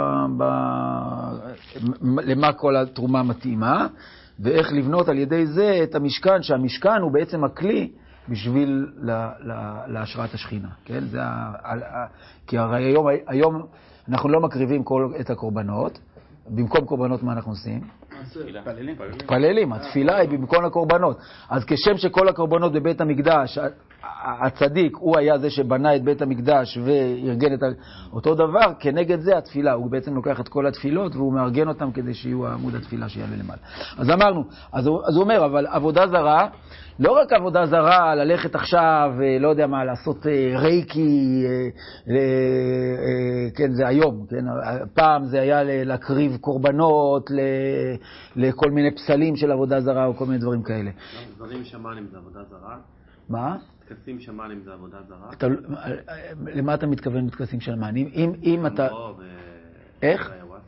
למה כל התרומה מתאימה, ואיך לבנות על ידי זה את המשכן, שהמשכן הוא בעצם הכלי בשביל להשראת השכינה. כן? כי הרי היום אנחנו לא מקריבים את הקורבנות, במקום קורבנות מה אנחנו עושים? פללים. התפילה היא במקום הקורבנות. אז כשם שכל הקורבנות בבית המקדש, הצדיק הוא היה זה שבנה את בית המקדש וארגן את אותו דבר, כנגד זה התפילה. הוא בעצם לוקח את כל התפילות והוא מארגן אותם כדי שיהיו עמוד התפילה שיעלה למעלה. אז אמרנו, אז הוא אומר, אבל עבודה זרה, לא רק עבודה זרה, ללכת עכשיו, לא יודע מה, לעשות רייקי, כן, זה היום, כן? פעם זה היה להקריב קורבנות, לכל מיני פסלים של עבודה זרה או כל מיני דברים כאלה. דברים שמענים זה עבודה זרה? מה? טקסים שמאנים זה עבודה זרה? למה אתה מתכוון בטקסים שמאנים? אם אתה... איך?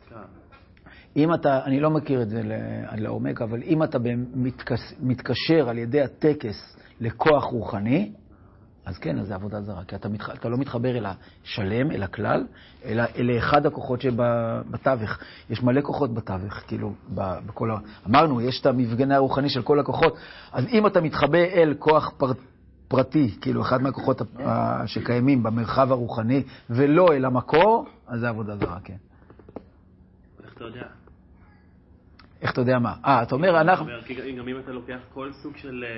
אם אתה, אני לא מכיר את זה עד לעומק, אבל אם אתה מתקשר על ידי הטקס לכוח רוחני, אז כן, אז זה עבודה זרה, כי אתה לא מתחבר אל השלם, אל הכלל, אלא אל אחד הכוחות שבתווך. יש מלא כוחות בתווך, כאילו, אמרנו, יש את המפגנה הרוחני של כל הכוחות, אז אם אתה מתחבר אל כוח פרטי, כאילו, אחד מהכוחות שקיימים במרחב הרוחני, ולא אל המקור, אז זה עבודה זרה, כן. איך אתה יודע? איך אתה יודע מה? אתה אומר, אנחנו... גם אם אתה לוקח כל סוג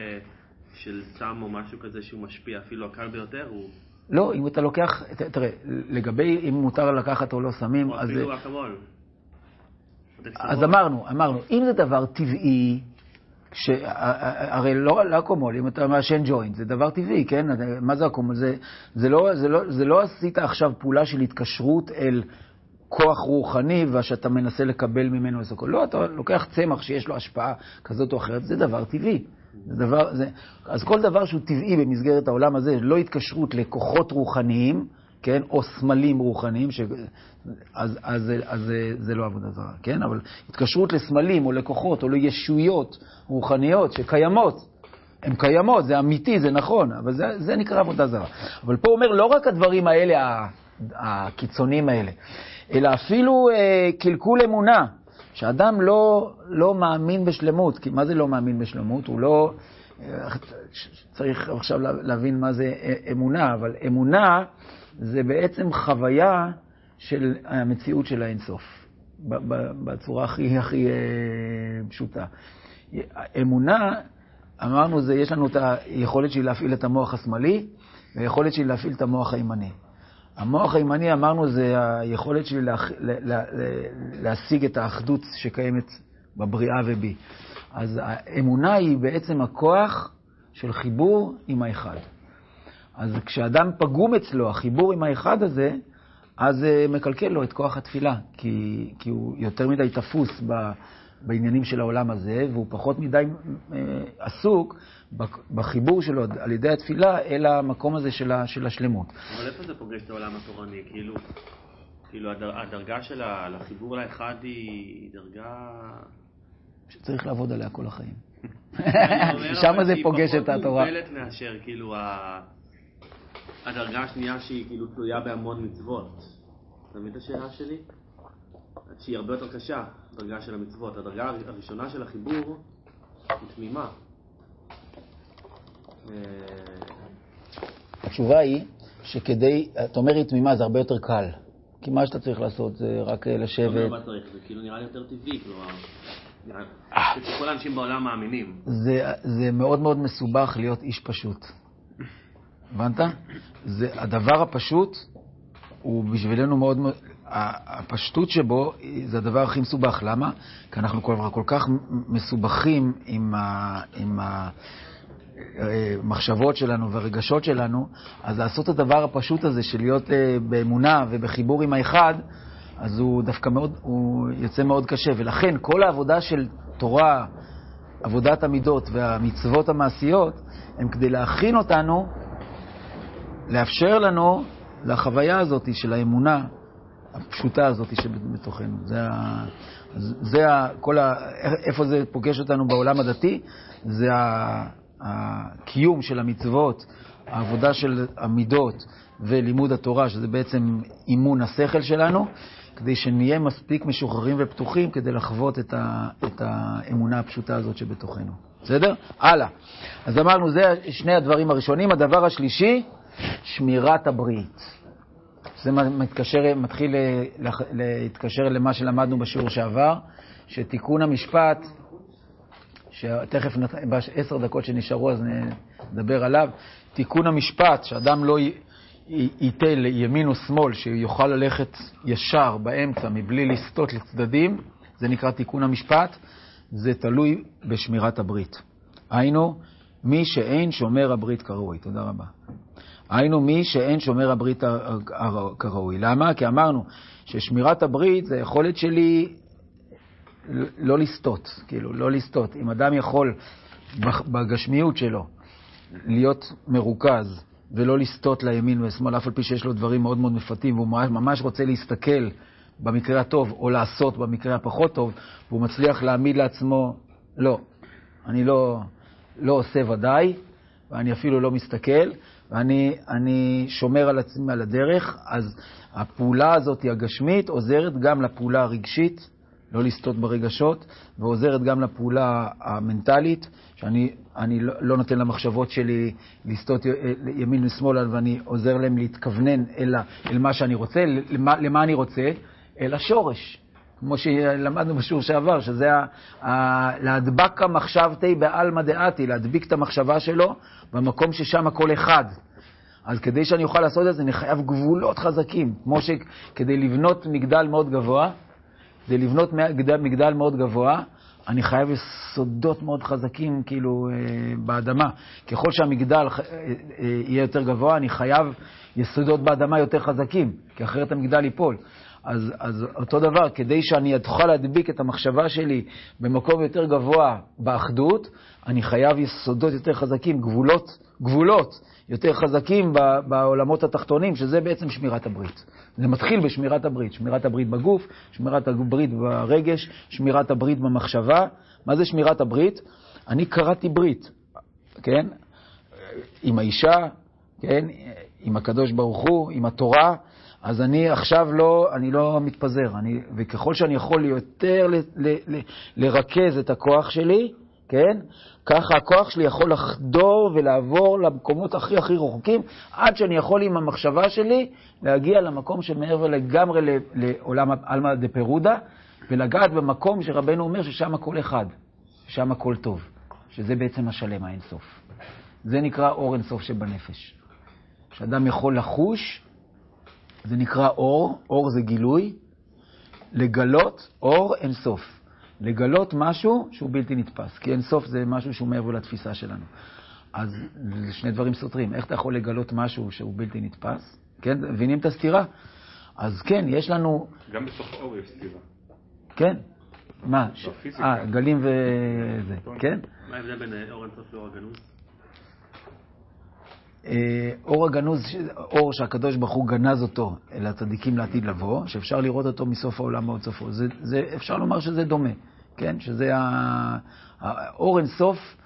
של סם או משהו כזה שהוא משפיע, אפילו הקל ביותר, הוא... לא, אם אתה לוקח... תראה, לגבי אם מותר לקחת או לא סמים, או אפילו אקמול. אז אמרנו, אם זה דבר טבעי, הרי לא אקמול, אם אתה מעשן ג'וינט, זה דבר טבעי, כן? מה זה אקמול? זה לא עשית עכשיו פעולה של התקשרות אל כוח רוחני, ושאתה מנסה לקבל ממנו איזה כל. לא, אתה לוקח צמח שיש לו השפעה כזאת או אחרת, זה דבר טבעי. אז כל דבר שהוא טבעי במסגרת העולם הזה, לא התקשרות לכוחות רוחניים, כן? או סמלים רוחניים, אז זה לא עבודה זרה, כן? אבל התקשרות לסמלים או לכוחות או לישויות רוחניות שקיימות, הן קיימות, זה אמיתי, זה נכון, אבל זה נקרא עבודה זרה. אבל פה אומר, לא רק הדברים האלה, הקיצוניים האלה, אלא אפילו קלקול אמונה, שאדם לא מאמין בשלמות. כי מה זה לא מאמין בשלמות? הוא לא... צריך עכשיו להבין מה זה אמונה, אבל אמונה זה בעצם חוויה של המציאות של האינסוף, בצורה הכי פשוטה. אמונה, אמרנו, יש לנו את היכולת שלי להפעיל את המוח השמאלי, והיכולת שלי להפעיל את המוח הימני. המוח הימני, אמרנו, זה היכולת שלי להשיג את האחדות שקיימת בבריאה ובי. אז האמונה היא בעצם הכוח של חיבור עם האחד. אז כשאדם פגום אצלו, החיבור עם האחד הזה, אז מקלקל לו את כוח התפילה, כי הוא יותר מדי תפוס בעניינים של העולם הזה, והוא פחות מדי עסוק בחיבור שלו על ידי התפילה אל המקום הזה של השלמות. אבל איפה זה פוגש את העולם התורני? כאילו הדרגה של החיבור לאחד היא דרגה... שצריך לעבוד עליה כל החיים. שם זה פוגש את התורה. היא פחות מוגבלת מאשר כאילו הדרגה השנייה שהיא כאילו תלויה בהמון מצוות. אתה מבין את השאלה שלי? שהיא הרבה יותר קשה, הדרגה של המצוות. הדרגה הראשונה של החיבור היא תמימה. התשובה היא שכדי, אתה אומר, היא תמימה, זה הרבה יותר קל. כי מה שאתה צריך לעשות זה רק לשבת. מה צריך? זה כאילו נראה לי יותר טבעי, כלומר... כל האנשים בעולם מאמינים. זה מאוד מאוד מסובך להיות איש פשוט. הבנת? הדבר הפשוט הוא בשבילנו מאוד מאוד... הפשטות שבו זה הדבר הכי מסובך. למה? כי אנחנו כל כך מסובכים עם המחשבות שלנו והרגשות שלנו, אז לעשות את הדבר הפשוט הזה של להיות באמונה ובחיבור עם האחד, אז הוא דווקא מאוד, הוא יוצא מאוד קשה. ולכן כל העבודה של תורה, עבודת המידות והמצוות המעשיות, הם כדי להכין אותנו, לאפשר לנו לחוויה הזאת של האמונה הפשוטה הזאת שבתוכנו. איפה זה פוגש אותנו בעולם הדתי? זה הקיום של המצוות, העבודה של המידות ולימוד התורה, שזה בעצם אימון השכל שלנו, כדי שנהיה מספיק משוחררים ופתוחים כדי לחוות את האמונה הפשוטה הזאת שבתוכנו. בסדר? הלאה. אז אמרנו, זה שני הדברים הראשונים. הדבר השלישי, שמירת הברית. זה מתחיל להתקשר למה שלמדנו בשיעור שעבר, שתיקון המשפט, שתכף ב10 דקות שנשארו אז נדבר עליו, תיקון המשפט, שאדם לא ייתה לימין או שמאל, שיוכל ללכת ישר באמצע מבלי לסטות לצדדים, זה נקרא תיקון המשפט, זה תלוי בשמירת הברית. היינו, מי שאין שומר הברית כראוי. תודה רבה. היינו, מי שאין שומר הברית כראוי. למה? כי אמרנו ששמירת הברית זה יכולת שלי לא לסטות, כאילו, לא לסטות. אם אדם יכול בגשמיות שלו להיות מרוכז ולא לסטות לימין ושמאל, אף על פי שיש לו דברים מאוד מאוד מפתים, והוא ממש רוצה להסתכל במקרה הטוב או לעשות במקרה הפחות טוב, והוא מצליח להעמיד לעצמו, לא, אני לא עושה ודאי, ואני אפילו לא מסתכל, ואני שומר על עצמי על הדרך. אז הפעולה הזאת הגשמית עוזרת גם לפעולה הרגשית, לא לסטות ברגשות, ועוזרת גם לפעולה המנטלית, שאני לא נותן למחשבות שלי לסטות ימין ושמאל, ואני עוזר להם להתכוונן אל מה שאני רוצה, למה אני רוצה, אל השורש. כמו שלמדנו בשיעור שעבר, שזה להדבק המחשבתי בעלמא דעתי, להדביק את המחשבה שלו במקום ששם הכל אחד. אז כדי שאני אוכל לעשות את זה, אני חייב גבולות חזקים. כמו שכדי לבנות מגדל מאוד גבוה, אני חייב יסודות מאוד חזקים, כאילו, באדמה. ככל שהמגדל יהיה יותר גבוה, אני חייב יסודות באדמה יותר חזקים, כי אחרת המגדל ייפול. אז אותו דבר, כדי שאני אוכל להדביק את המחשבה שלי במקום יותר גבוה באחדות, אני חייב יסודות יותר חזקים, גבולות יותר חזקים בעולמות התחתונים, שזה בעצם שמירת הברית. זה מתחיל בשמירת הברית, שמירת הברית בגוף, שמירת הברית ברגש, שמירת הברית במחשבה. מה זה שמירת הברית? אני קראתי ברית, כן? עם האישה, כן? עם הקדוש ברוך הוא, עם התורה. אז אני עכשיו לא מתפזר, וככל שאני יכול יותר לרכז את הכוח שלי, כן? ככה הכוח שלי יכול לחדור ולעבור למקומות הכי רחוקים, עד שאני יכול עם המחשבה שלי להגיע למקום שמעבר לגמרי לעולם עלמא דפירודה, ולגעת במקום שרבנו אומר ששם הכל אחד, ששם הכל טוב, שזה בעצם השלם האינסוף. זה נקרא אור אינסוף שבנפש. שאדם יכול לחוש, זה נקרא אור, אור זה גילוי, לגלות אור אינסוף. לגלות משהו שהוא בלתי נתפס, כי אינסוף זה משהו שהוא מעבר לתפיסה שלנו. אז זה שני דברים סותרים. איך אתה יכול לגלות משהו שהוא בלתי נתפס? כן, מבינים את הסתירה? אז כן, יש לנו... גם בתוך אור יש סתירה. כן. מה? גלים וזה, כן? מה ההבדל בין אור אינסוף לאור הגנוז? אור הגנוז, אור שהקדוש ברוך הוא גנז אותו אל הצדיקים לעתיד לבוא, שאפשר לראות אותו מסוף העולם ועד סופו. אפשר לומר שזה דומה, כן? שזה האור אינסוף,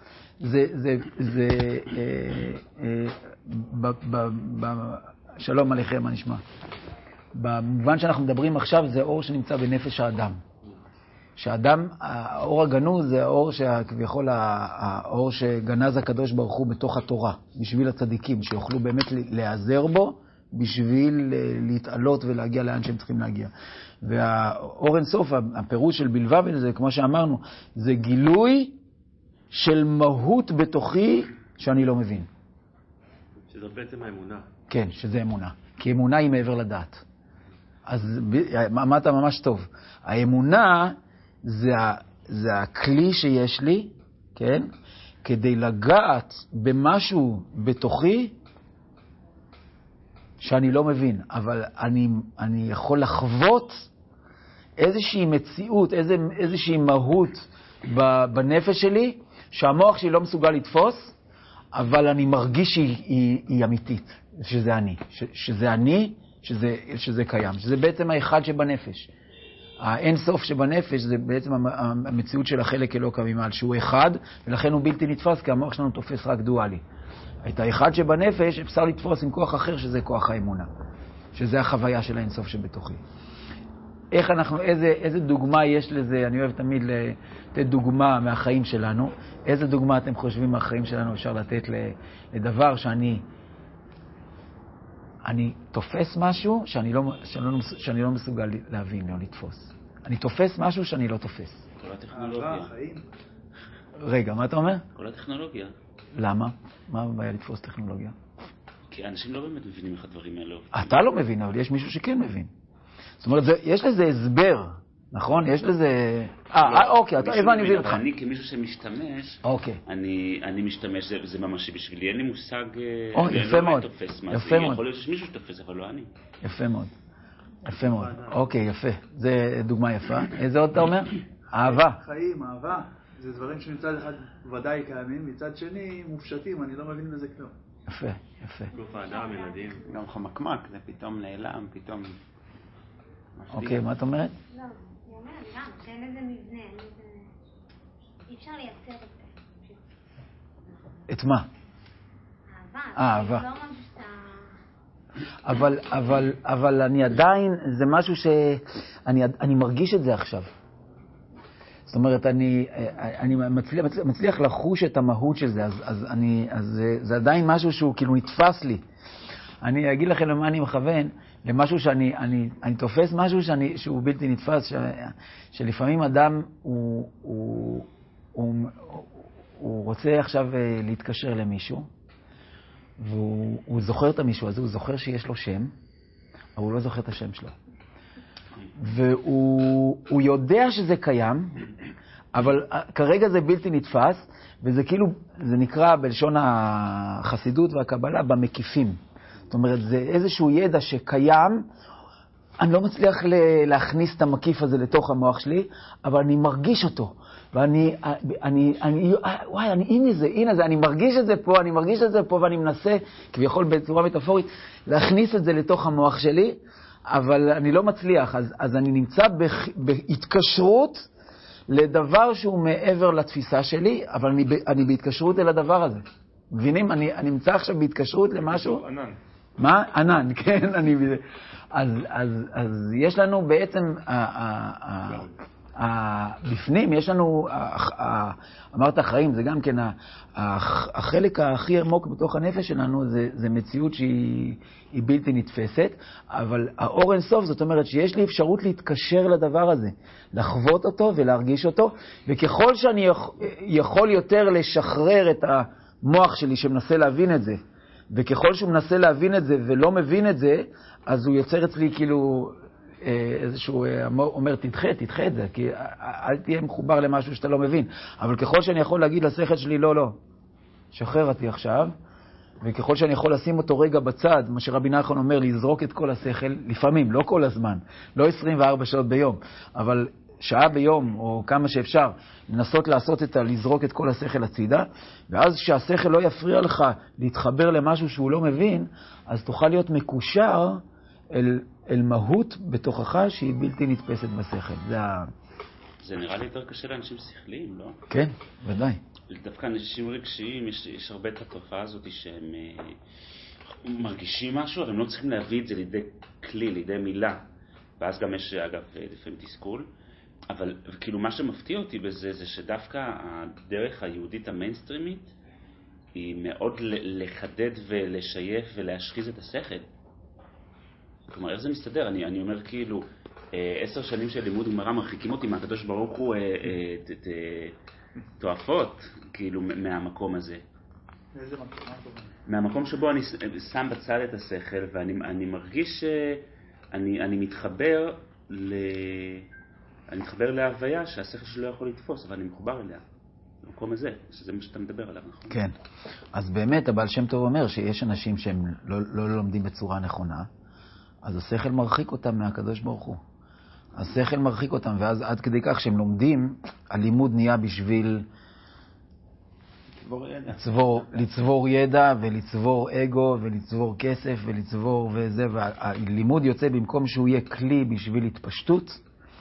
שלום עליכם, מה נשמע? במובן שאנחנו מדברים עכשיו, זה אור שנמצא בנפש האדם. שהאדם, האור הגנוז זה האור שכביכול האור שגנז הקדוש ברוך הוא בתוך התורה, בשביל הצדיקים, שיוכלו באמת להיעזר בו, בשביל להתעלות ולהגיע לאן שהם צריכים להגיע. והאור אינסוף, הפירוש של בלבבן, זה כמו שאמרנו, זה גילוי של מהות בתוכי שאני לא מבין. שזה בעצם האמונה. כן, שזה אמונה. כי אמונה היא מעבר לדעת. אז אמרת ממש טוב. האמונה זה הכלי שיש לי, כן? כדי לגעת במשהו בתוכי שאני לא מבין, אבל אני יכול לחוות איזושהי מציאות, איזושהי מהות בנפש שלי, שהמוח שלי לא מסוגל לתפוס, אבל אני מרגיש שהיא אמיתית, שזה אני, שזה קיים, שזה בעצם האחד שבנפש. האין סוף שבנפש זה בעצם המציאות של החלק אלוקא ממעל, שהוא אחד, ולכן הוא בלתי נתפס, כי המוח שלנו תופס רק דואלי. את האחד שבנפש אפשר לתפוס עם כוח אחר, שזה כוח האמונה, שזה החוויה של האין סוף שבתוכי. איך אנחנו, איזה דוגמה יש לזה? אני אוהב תמיד לתת דוגמה מהחיים שלנו. איזה דוגמה אתם חושבים מהחיים שלנו אפשר לתת לדבר אני תופס משהו שאני לא מסוגל להבין, לא לתפוס. אני תופס משהו שאני לא תופס. כל הטכנולוגיה. רגע, מה אתה אומר? כל הטכנולוגיה. למה? מה הבעיה לתפוס טכנולוגיה? כי אנשים לא באמת מבינים איך הדברים האלה. אתה לא מבין, אבל יש מישהו שכן מבין. זאת אומרת, יש לזה הסבר, נכון? יש לזה... אוקיי, אתה הבנתי מבין אותך. אני כמישהו שמשתמש, אני משתמש, זה ממשי בשבילי, אין לי מושג, יפה מאוד, יפה מאוד. יכול להיות שיש מישהו שתופס, אבל לא אני. יפה מאוד, יפה מאוד. אוקיי, יפה. זה דוגמה יפה. איזה עוד אתה אומר? אהבה. חיים, אהבה. זה דברים שמצד אחד ודאי קיימים, מצד שני מופשטים, אני לא מבין בזה כלום. יפה, יפה. גוף האדם, ילדים. גם חמקמק, זה פתאום נעלם, פתאום... אוקיי, מה את אומרת? לא, אני אומרת גם, שאין איזה מבנה, אי אפשר לייצר את זה. את מה? אהבה. אהבה. לא משהו שאתה... אבל אני עדיין, זה משהו שאני מרגיש את זה עכשיו. זאת אומרת, אני מצליח לחוש את המהות של זה, אז זה עדיין משהו שהוא כאילו נתפס לי. אני אגיד לכם למה אני מכוון, למשהו שאני תופס משהו שהוא בלתי נתפס, שלפעמים אדם הוא רוצה עכשיו להתקשר למישהו, והוא זוכר את המישהו הזה, הוא זוכר שיש לו שם, אבל הוא לא זוכר את השם שלו. והוא יודע שזה קיים, אבל כרגע זה בלתי נתפס, וזה כאילו, זה נקרא בלשון החסידות והקבלה במקיפים. זאת אומרת, זה איזשהו ידע שקיים, אני לא מצליח להכניס את המקיף הזה לתוך המוח שלי, אבל אני מרגיש אותו. וואי, הנה זה, אני מרגיש את זה פה, ואני מנסה, כביכול בצורה מטאפורית, להכניס את זה לתוך המוח שלי, אבל אני לא מצליח. אז אני נמצא בהתקשרות לדבר שהוא מעבר לתפיסה שלי, אבל אני בהתקשרות אל הדבר הזה. מבינים? אני נמצא עכשיו בהתקשרות למשהו. ענן. מה? ענן, כן. אז יש לנו בעצם, בפנים יש לנו, אמרת החיים, זה גם כן, החלק הכי עמוק בתוך הנפש שלנו, זה מציאות שהיא בלתי נתפסת, אבל האור אין סוף, זאת אומרת שיש לי אפשרות להתקשר לדבר הזה, לחוות אותו ולהרגיש אותו, וככל שאני יכול יותר לשחרר את המוח שלי שמנסה להבין את זה, וככל שהוא מנסה להבין את זה ולא מבין את זה, אז הוא יוצר אצלי כאילו איזשהו אומר, תדחה את זה, כי אל תהיה מחובר למשהו שאתה לא מבין. אבל ככל שאני יכול להגיד לשכל שלי, לא, שחרר אותי עכשיו, וככל שאני יכול לשים אותו רגע בצד, מה שרבי נחמן אומר, לזרוק את כל השכל, לפעמים, לא כל הזמן, לא 24 שעות ביום, אבל שעה ביום, או כמה שאפשר, לנסות לעשות לזרוק את כל השכל הצידה, ואז שהשכל לא יפריע לך להתחבר למשהו שהוא לא מבין, אז תוכל להיות מקושר אל מהות בתוכך שהיא בלתי נתפסת בשכל. זה נראה לי יותר קשה לאנשים שכליים, לא? כן, ודאי. דווקא אנשים רגשיים, יש הרבה את התופעה הזאת שהם מרגישים משהו, אבל הם לא צריכים להביא את זה לידי כלי, לידי מילה. ואז גם יש, אגב, לפעמים תסכול. אבל כאילו מה שמפתיע אותי בזה זה שדווקא הדרך היהודית המיינסטרימית היא מאוד לחדד ולשייף ולהשחיז את השכל. כלומר, איך זה מסתדר? אני אומר כאילו, 10 שנים של לימוד גמרא מרחיקים אותי מהקדוש ברוך הוא תועפות, כאילו, מהמקום הזה. מאיזה מקום? מהמקום שבו אני שם בצד את השכל, ואני מרגיש שאני מתחבר להוויה שהשכל שלו לא יכול לתפוס, אבל אני מחובר אליה. במקום הזה, שזה מה שאתה מדבר עליו, נכון? כן. אז באמת, הבעל שם טוב אומר שיש אנשים שהם לא לומדים בצורה נכונה, אז השכל מרחיק אותם מהקדוש ברוך הוא. השכל מרחיק אותם, ואז עד כדי כך שהם לומדים, הלימוד נהיה בשביל לצבור ידע ולצבור אגו ולצבור כסף ולצבור וזה, והלימוד יוצא במקום שהוא יהיה כלי בשביל התפשטות,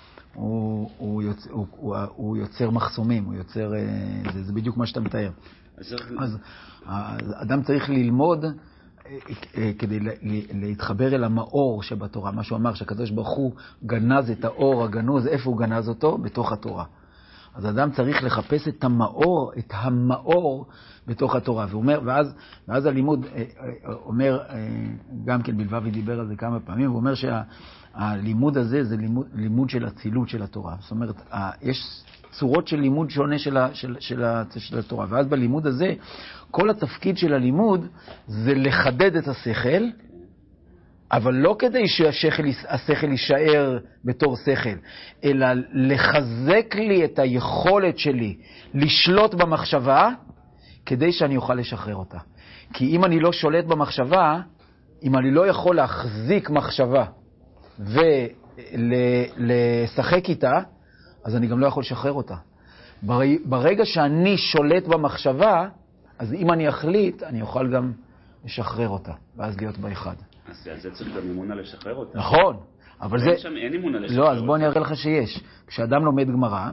הוא יוצר מחסומים, הוא יוצר, זה בדיוק מה שאתה מתאר. אז האדם צריך ללמוד כדי להתחבר אל המאור שבתורה. מה שהוא אמר, שהקדוש ברוך הוא גנז את האור הגנוז, איפה הוא גנז אותו? בתוך התורה. אז האדם צריך לחפש את המאור בתוך התורה. ואז הלימוד אומר, גם כן בלבבי דיבר על זה כמה פעמים, הוא אומר שהלימוד הזה זה לימוד של הצילות של התורה. זאת אומרת, יש צורות של לימוד שונה של התורה. ואז בלימוד הזה, כל התפקיד של הלימוד זה לחדד את השכל, אבל לא כדי שהשכל יישאר בתור שכל, אלא לחזק לי את היכולת שלי לשלוט במחשבה, כדי שאני אוכל לשחרר אותה. כי אם אני לא שולט במחשבה, אם אני לא יכול להחזיק מחשבה ולשחק איתה, אז אני גם לא יכול לשחרר אותה. ברגע שאני שולט במחשבה, אז אם אני אחליט, אני אוכל גם לשחרר אותה, ואז להיות באחד. אז זה צריך גם אימונה לשחרר אותה. נכון, אבל זה... אין אימונה לשחרר אותה. לא, אז בוא אני אראה לך שיש. כשאדם לומד גמרא,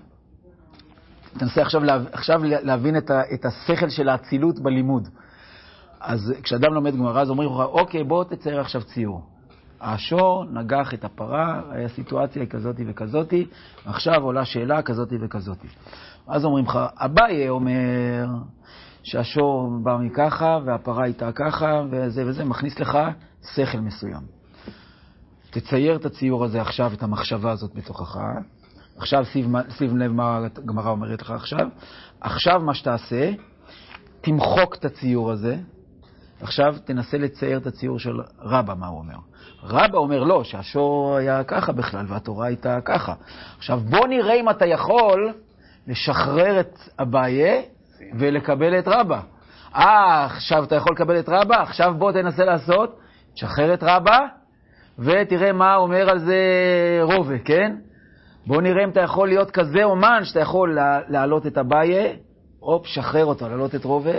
תנסה עכשיו להבין את השכל של האצילות בלימוד. אז כשאדם לומד גמרא, אז אומרים לך, אוקיי, בוא תצייר עכשיו ציור. השור נגח את הפרה, הסיטואציה היא כזאת וכזאת, עכשיו עולה שאלה כזאת וכזאת. אז אומרים לך, אביי אומר שהשור בא מככה והפרה הייתה ככה וזה וזה, מכניס לך שכל מסוים. תצייר את הציור הזה עכשיו, את המחשבה הזאת בתוכך. עכשיו שים לב מה הגמרא אומרת לך עכשיו. עכשיו מה שתעשה, תמחוק את הציור הזה. עכשיו תנסה לצייר את הציור של רבא, מה הוא אומר. רבא אומר לא, שהשור היה ככה בכלל והתורה הייתה ככה. עכשיו בוא נראה אם אתה יכול לשחרר את אביי ולקבל את רבא. עכשיו אתה יכול לקבל את רבא, עכשיו בוא תנסה לעשות, תשחרר את רבא ותראה מה אומר על זה רובה, כן? בוא נראה אם אתה יכול להיות כזה אומן שאתה יכול להעלות את אביי, שחרר אותו, להעלות את רובה,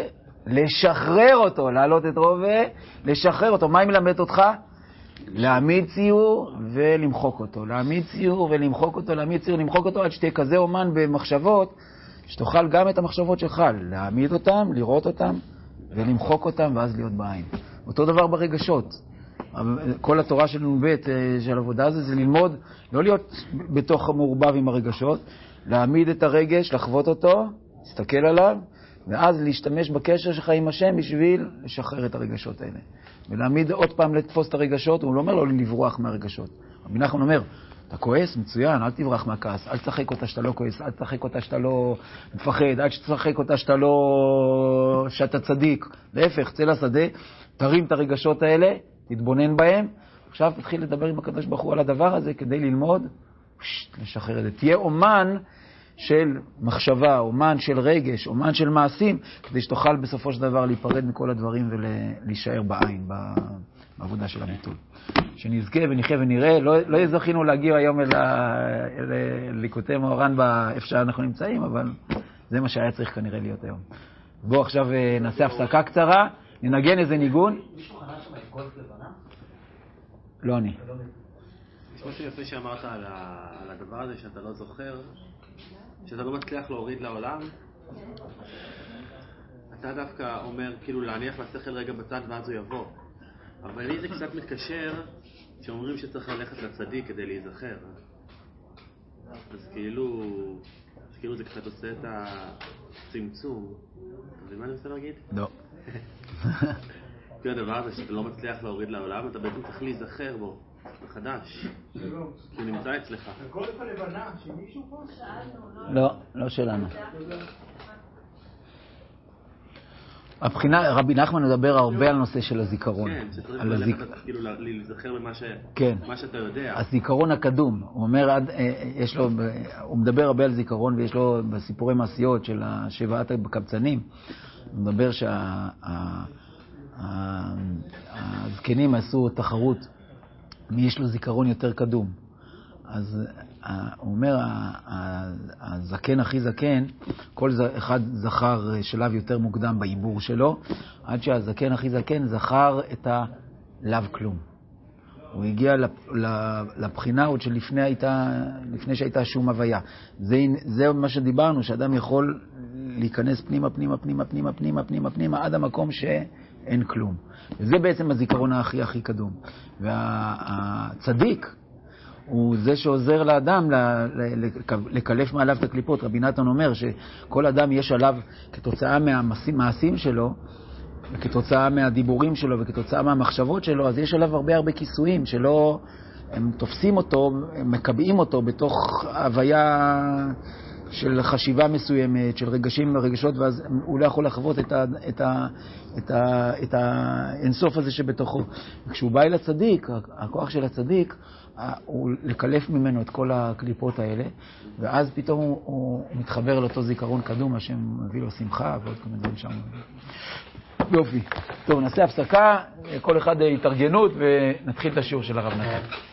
לשחרר אותו, להעלות את רובה, לשחרר אותו. מה היא מלמדת אותך? להעמיד ציור ולמחוק אותו. להעמיד ציור ולמחוק אותו, להעמיד ציור ולמחוק אותו, עד שתהיה כזה אומן במחשבות, שתוכל גם את המחשבות שלך להעמיד אותם, לראות אותם ולמחוק אותם, ואז להיות בעין. אותו דבר ברגשות. כל התורה של נ"ב של עבודה הזה, זה ללמוד, לא להיות בתוך המעורבב עם הרגשות, להעמיד את הרגש, לחוות אותו, להסתכל עליו, ואז להשתמש בקשר שלך עם השם בשביל לשחרר את הרגשות האלה. ולהעמיד עוד פעם לתפוס את הרגשות, הוא לא אומר לו לברוח מהרגשות. רבי נחמן אומר, אתה כועס? מצוין, אל תברח מהכעס, אל תשחק אותה שאתה לא כועס, אל תשחק אותה שאתה לא מפחד, אל תשחק אותה שאתה צדיק. להפך, צא לשדה, תרים את הרגשות האלה, תתבונן בהם, עכשיו תתחיל לדבר עם הקדוש ברוך הוא על הדבר הזה כדי ללמוד, לשחרר את זה. תהיה אומן של מחשבה, אומן של רגש, אומן של מעשים, כדי שתוכל בסופו של דבר להיפרד מכל הדברים ולהישאר בעין, בעבודה של הביטול. שנזכה ונחיה ונראה, לא זכינו להגיע היום אל ליקוטי מאורן באיפה שאנחנו נמצאים, אבל זה מה שהיה צריך כנראה להיות היום. בואו עכשיו נעשה הפסקה קצרה, ננגן איזה ניגון. מישהו חנה שם את גולף לבנה? לא אני. יש משהו יפה שאמרת על הדבר הזה שאתה לא זוכר, שאתה לא מצליח להוריד לעולם. אתה דווקא אומר, כאילו, להניח לשכל רגע בצד ואז הוא יבוא. אבל לי זה קצת מתקשר שאומרים שצריך ללכת לצדיק כדי להיזכר. אז כאילו זה קצת עושה את הצמצום. אתה מבין מה אני רוצה להגיד? לא. כאילו הדבר הזה שאתה לא מצליח להוריד לעולם, אתה בעצם צריך להיזכר בו מחדש. כי הוא נמצא אצלך. הגולף הלבנה, שמישהו פה? לא, לא שלנו. הבחינה, רבי נחמן מדבר הרבה על נושא של הזיכרון. כן, שצריך ללכת כאילו להיזכר במה שאתה יודע. הזיכרון הקדום. הוא אומר, הוא מדבר הרבה על זיכרון, ויש לו בסיפורי מעשיות של שבעת הקבצנים, הוא מדבר שהזקנים עשו תחרות מי יש לו זיכרון יותר קדום. אז הוא אומר, הזקן הכי זקן, כל אחד זכר שלב יותר מוקדם בעיבור שלו, עד שהזקן הכי זקן זכר את הלאו כלום. הוא הגיע לבחינה עוד שלפני שהייתה שום הוויה. זה מה שדיברנו, שאדם יכול להיכנס פנימה, עד המקום שאין כלום. וזה בעצם הזיכרון הכי קדום. והצדיק הוא זה שעוזר לאדם לקלף מעליו את הקליפות. רבי נתן אומר שכל אדם יש עליו כתוצאה מהמעשים שלו, וכתוצאה מהדיבורים שלו וכתוצאה מהמחשבות שלו, אז יש עליו הרבה כיסויים שלא, הם תופסים אותו, הם מקבעים אותו בתוך הוויה של חשיבה מסוימת, של רגשות, ואז הוא לא יכול לחוות את האינסוף הזה שבתוכו. וכשהוא בא אל הצדיק, הכוח של הצדיק הוא לקלף ממנו את כל הקליפות האלה, ואז פתאום הוא מתחבר לאותו זיכרון קדום, השם מביא לו שמחה ועוד כל מיני דברים שם. יופי. טוב, נעשה הפסקה, כל אחד התארגנות ונתחיל את השיעור של הרב נתן.